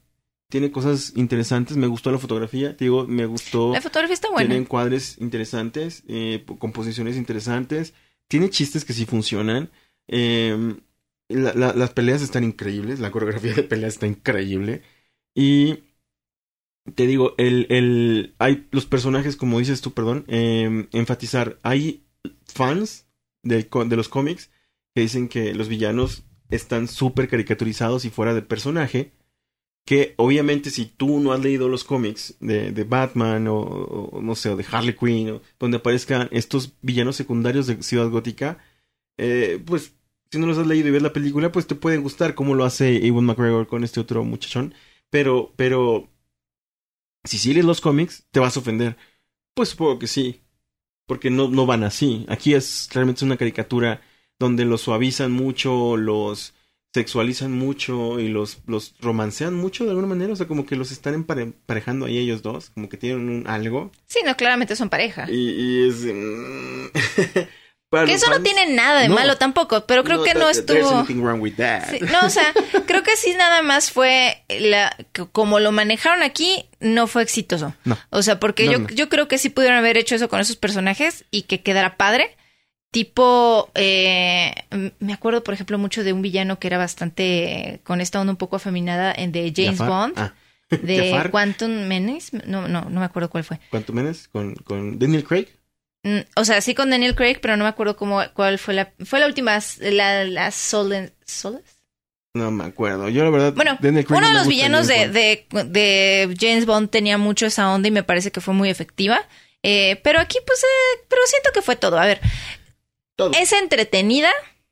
tiene cosas interesantes. Me gustó la fotografía, te digo, me gustó. La fotografía está buena. Tiene encuadres interesantes, eh, composiciones interesantes. Tiene chistes que sí funcionan. Eh, la, la, las peleas están increíbles. La coreografía de peleas está increíble. Y te digo, el, el, hay los personajes, como dices tú, perdón, eh, enfatizar. Hay fans de, de los cómics que dicen que los villanos están súper caricaturizados y fuera de personaje. Que obviamente si tú no has leído los cómics de, de Batman o, o no sé, o de Harley Quinn, o donde aparezcan estos villanos secundarios de Ciudad Gótica, eh, pues si no los has leído y ves la película, pues te pueden gustar como lo hace Ewan McGregor con este otro muchachón. Pero, pero, si sí lees los cómics, te vas a ofender. Pues supongo que sí, porque no, no van así. Aquí es realmente una caricatura donde los suavizan mucho, los sexualizan mucho y los, los romancean mucho de alguna manera. O sea, como que los están empare- emparejando ahí ellos dos. Como que tienen un algo. Sí, no, claramente son pareja. Y, y es... Mm, que eso fans, no tiene nada de no, malo tampoco. Pero creo no, que no estuvo... Wrong with that. Sí, no, o sea, creo que sí nada más fue... la como lo manejaron aquí, no fue exitoso. No. O sea, porque no, yo, no. yo creo que sí pudieron haber hecho eso con esos personajes y que quedara padre. Tipo, eh, me acuerdo, por ejemplo, mucho de un villano que era bastante, eh, con esta onda un poco afeminada, en de James Jafar. Bond, Ah. de Jafar. Quantum Menace. No, no, no me acuerdo cuál fue. ¿Quantum Menace? ¿Con, con Daniel Craig? Mm, o sea, sí con Daniel Craig, pero no me acuerdo cómo, cuál fue la, fue la última, la, la Solen, ¿Soles? No me acuerdo. Yo la verdad... Bueno, Daniel Craig uno no de los me villanos gusta de, de, de James Bond tenía mucho esa onda y me parece que fue muy efectiva. Eh, pero aquí, pues, eh, pero siento que fue todo. A ver... Todo. Es entretenida,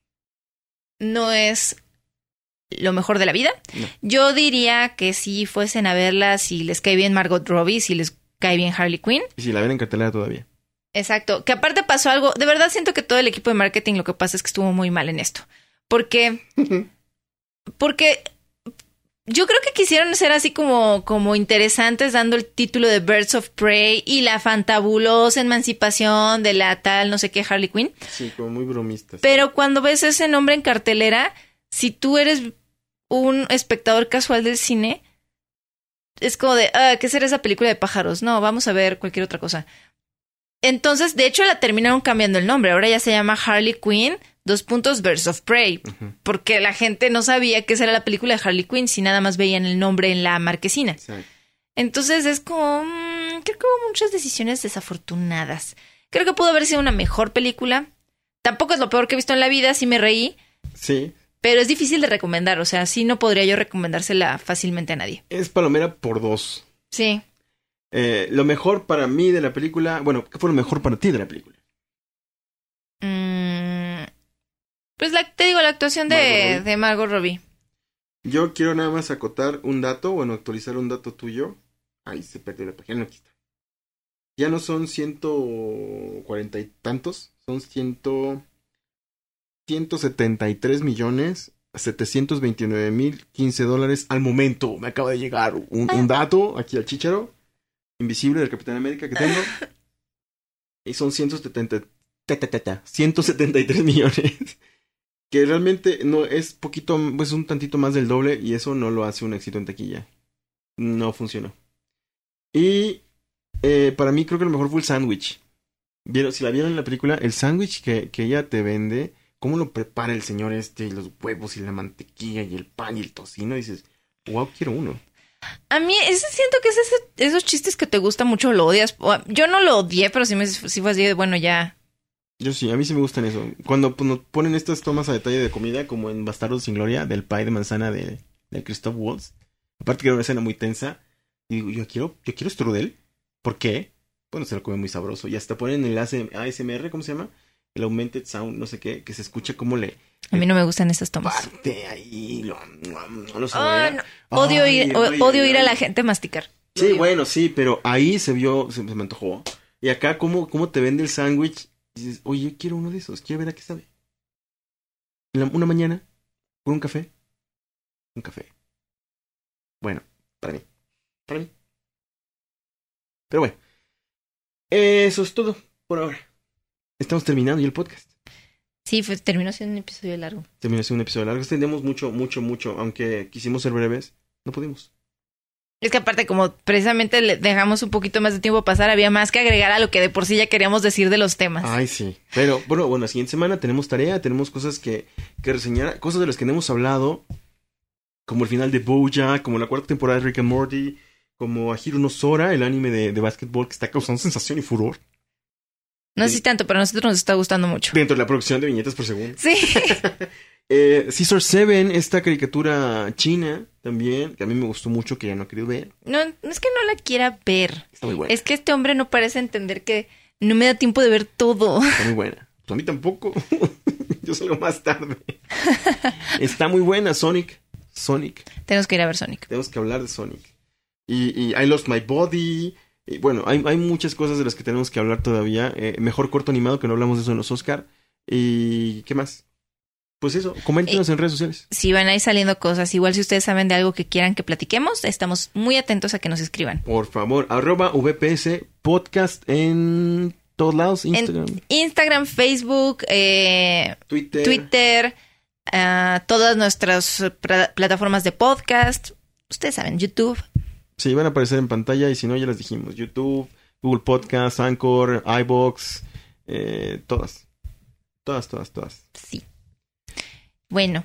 no es lo mejor de la vida. No. Yo diría que si fuesen a verla, si les cae bien Margot Robbie, si les cae bien Harley Quinn. Y si la ven en cartelera todavía. Exacto. Que aparte pasó algo, de verdad siento que todo el equipo de marketing lo que pasa es que estuvo muy mal en esto. Porque, porque yo creo que quisieron ser así como, como interesantes dando el título de Birds of Prey y la fantabulosa emancipación de la tal no sé qué Harley Quinn. Sí, como muy bromistas. Pero cuando ves ese nombre en cartelera, si tú eres un espectador casual del cine, es como de, ah, ¿qué será esa película de pájaros? No, vamos a ver cualquier otra cosa. Entonces, de hecho, la terminaron cambiando el nombre. Ahora ya se llama Harley Quinn, dos puntos, Birds of Prey. Uh-huh. Porque la gente no sabía que esa era la película de Harley Quinn, si nada más veían el nombre en la marquesina. Sí. Entonces, es como... Mmm, creo que hubo muchas decisiones desafortunadas. Creo que pudo haber sido una mejor película. Tampoco es lo peor que he visto en la vida, sí me reí. Sí. Pero es difícil de recomendar, o sea, sí no podría yo recomendársela fácilmente a nadie. Es palomera por dos. Sí. Eh, lo mejor para mí de la película... Bueno, ¿qué fue lo mejor para ti de la película? Mm, pues la, te digo, la actuación de Margot, de Margot Robbie. Yo quiero nada más acotar un dato, bueno, actualizar un dato tuyo. Ay, se perdió la página, aquí está. Ya no son ciento cuarenta y tantos, son ciento... ciento setenta y tres millones setecientos veintinueve mil quince dólares al momento. Me acaba de llegar un, un dato aquí al chícharo invisible del Capitán América que tengo. Y son ciento setenta, ciento setenta y tres millones. Que realmente no es poquito, pues un tantito más del doble. Y eso no lo hace un éxito en taquilla. No funcionó. Y eh, para mí creo que lo mejor fue el sándwich. ¿Vieron? Si la vieron en la película, el sándwich que, que ella te vende, cómo lo prepara el señor este, y los huevos y la mantequilla y el pan y el tocino, y dices, wow, quiero uno. A mí ese siento que es ese, esos chistes que te gustan mucho, lo odias. Yo no lo odié, pero sí, me, sí fue así de, bueno, ya. Yo sí, a mí sí me gustan eso. Cuando pues, ponen estas tomas a detalle de comida, como en Bastardos sin Gloria, del pie de manzana de, de Christoph Waltz. Aparte que era una escena muy tensa. Y digo, yo quiero, yo quiero strudel. ¿Por qué? Bueno, se lo come muy sabroso. Y hasta ponen el A S M R, ¿cómo se llama? El Augmented Sound, no sé qué, que se escucha como le... A mí no me gustan esas tomas. Parte ahí, lo, no lo oh, no. Odio, ay, ir, ay, odio ay, ir ay. a la gente masticar. Sí, odio. Bueno, sí, pero ahí se vio, se, se me antojó. Y acá, ¿cómo, cómo te vende el sándwich? Dices, oye, quiero uno de esos, quiero ver a qué sabe. La, una mañana, con un café. Un café. Bueno, para mí. Para mí. Pero bueno. Eso es todo por ahora. Estamos terminando ya el podcast. Sí, pues terminó siendo un episodio largo. Terminó siendo un episodio largo. Extendemos mucho, mucho, mucho. Aunque quisimos ser breves, no pudimos. Es que aparte, como precisamente le dejamos un poquito más de tiempo pasar, había más que agregar a lo que de por sí ya queríamos decir de los temas. Ay, sí. Pero, bueno, bueno, la siguiente semana tenemos tarea, tenemos cosas que, que reseñar, cosas de las que no hemos hablado, como el final de BoJack, como la cuarta temporada de Rick and Morty, como Ahiru no Sora, el anime de, de básquetbol que está causando sensación y furor. No sé si tanto, pero a nosotros nos está gustando mucho. Dentro de la producción de viñetas por segundo. Sí. eh, Caesar Seven, esta caricatura china también, que a mí me gustó mucho, que ya no he querido ver. No, no es que no la quiera ver. Está muy buena. Es que este hombre no parece entender que no me da tiempo de ver todo. Está muy buena. Pues a mí tampoco. Yo salgo más tarde. Está muy buena, Sonic. Sonic. Tenemos que ir a ver Sonic. Tenemos que hablar de Sonic. Y, y I Lost My Body. Y bueno, hay, hay muchas cosas de las que tenemos que hablar todavía. Eh, mejor corto animado, que no hablamos de eso en los Oscar. Y ¿qué más? Pues eso, coméntenos eh, en redes sociales. Si van a ir saliendo cosas, igual si ustedes saben de algo que quieran que platiquemos, estamos muy atentos a que nos escriban. Por favor, arroba V P S Podcast en todos lados. Instagram. En Instagram, Facebook, eh, Twitter. Twitter, uh, todas nuestras pr- plataformas de podcast. Ustedes saben, YouTube. Sí, van a aparecer en pantalla y si no, ya las dijimos. YouTube, Google Podcast, Anchor, iVoox, eh, todas. Todas, todas, todas. Sí. Bueno,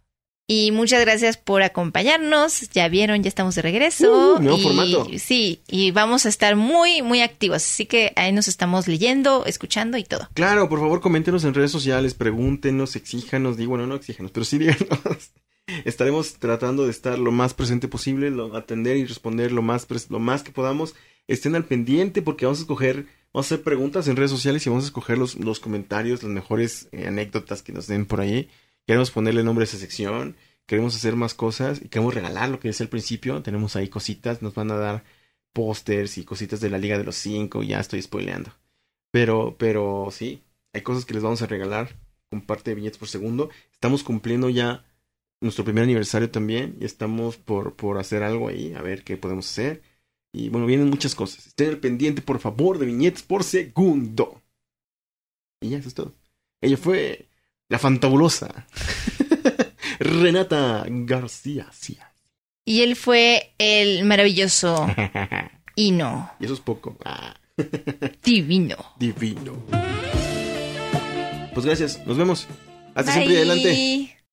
y muchas gracias por acompañarnos. Ya vieron, ya estamos de regreso. Uh, nuevo y, formato. Sí, y vamos a estar muy, muy activos. Así que ahí nos estamos leyendo, escuchando y todo. Claro, por favor, coméntenos en redes sociales, pregúntenos, exíjanos. Digo, bueno, no exíjanos, pero sí díganos. Estaremos tratando de estar lo más presente posible, lo, atender y responder lo más, lo más que podamos. Estén al pendiente porque vamos a escoger, vamos a hacer preguntas en redes sociales y vamos a escoger los, los comentarios, las mejores eh, anécdotas que nos den por ahí. Queremos ponerle nombre a esa sección, queremos hacer más cosas y queremos regalar lo que decía al principio. Tenemos ahí cositas, nos van a dar pósters y cositas de la Liga de los Cinco, ya estoy spoileando. Pero, pero sí, hay cosas que les vamos a regalar con parte de Viñetas por Segundo. Estamos cumpliendo ya nuestro primer aniversario también y estamos por, por hacer algo ahí, a ver qué podemos hacer. Y bueno, vienen muchas cosas. Estén al pendiente, por favor, de Viñetas por Segundo. Y ya, eso es todo. Ella fue la fantabulosa Renata García. Y él fue el maravilloso Hino. Y eso es poco. Ah. Divino. Divino. Pues gracias, nos vemos. Hasta Bye. siempre y adelante.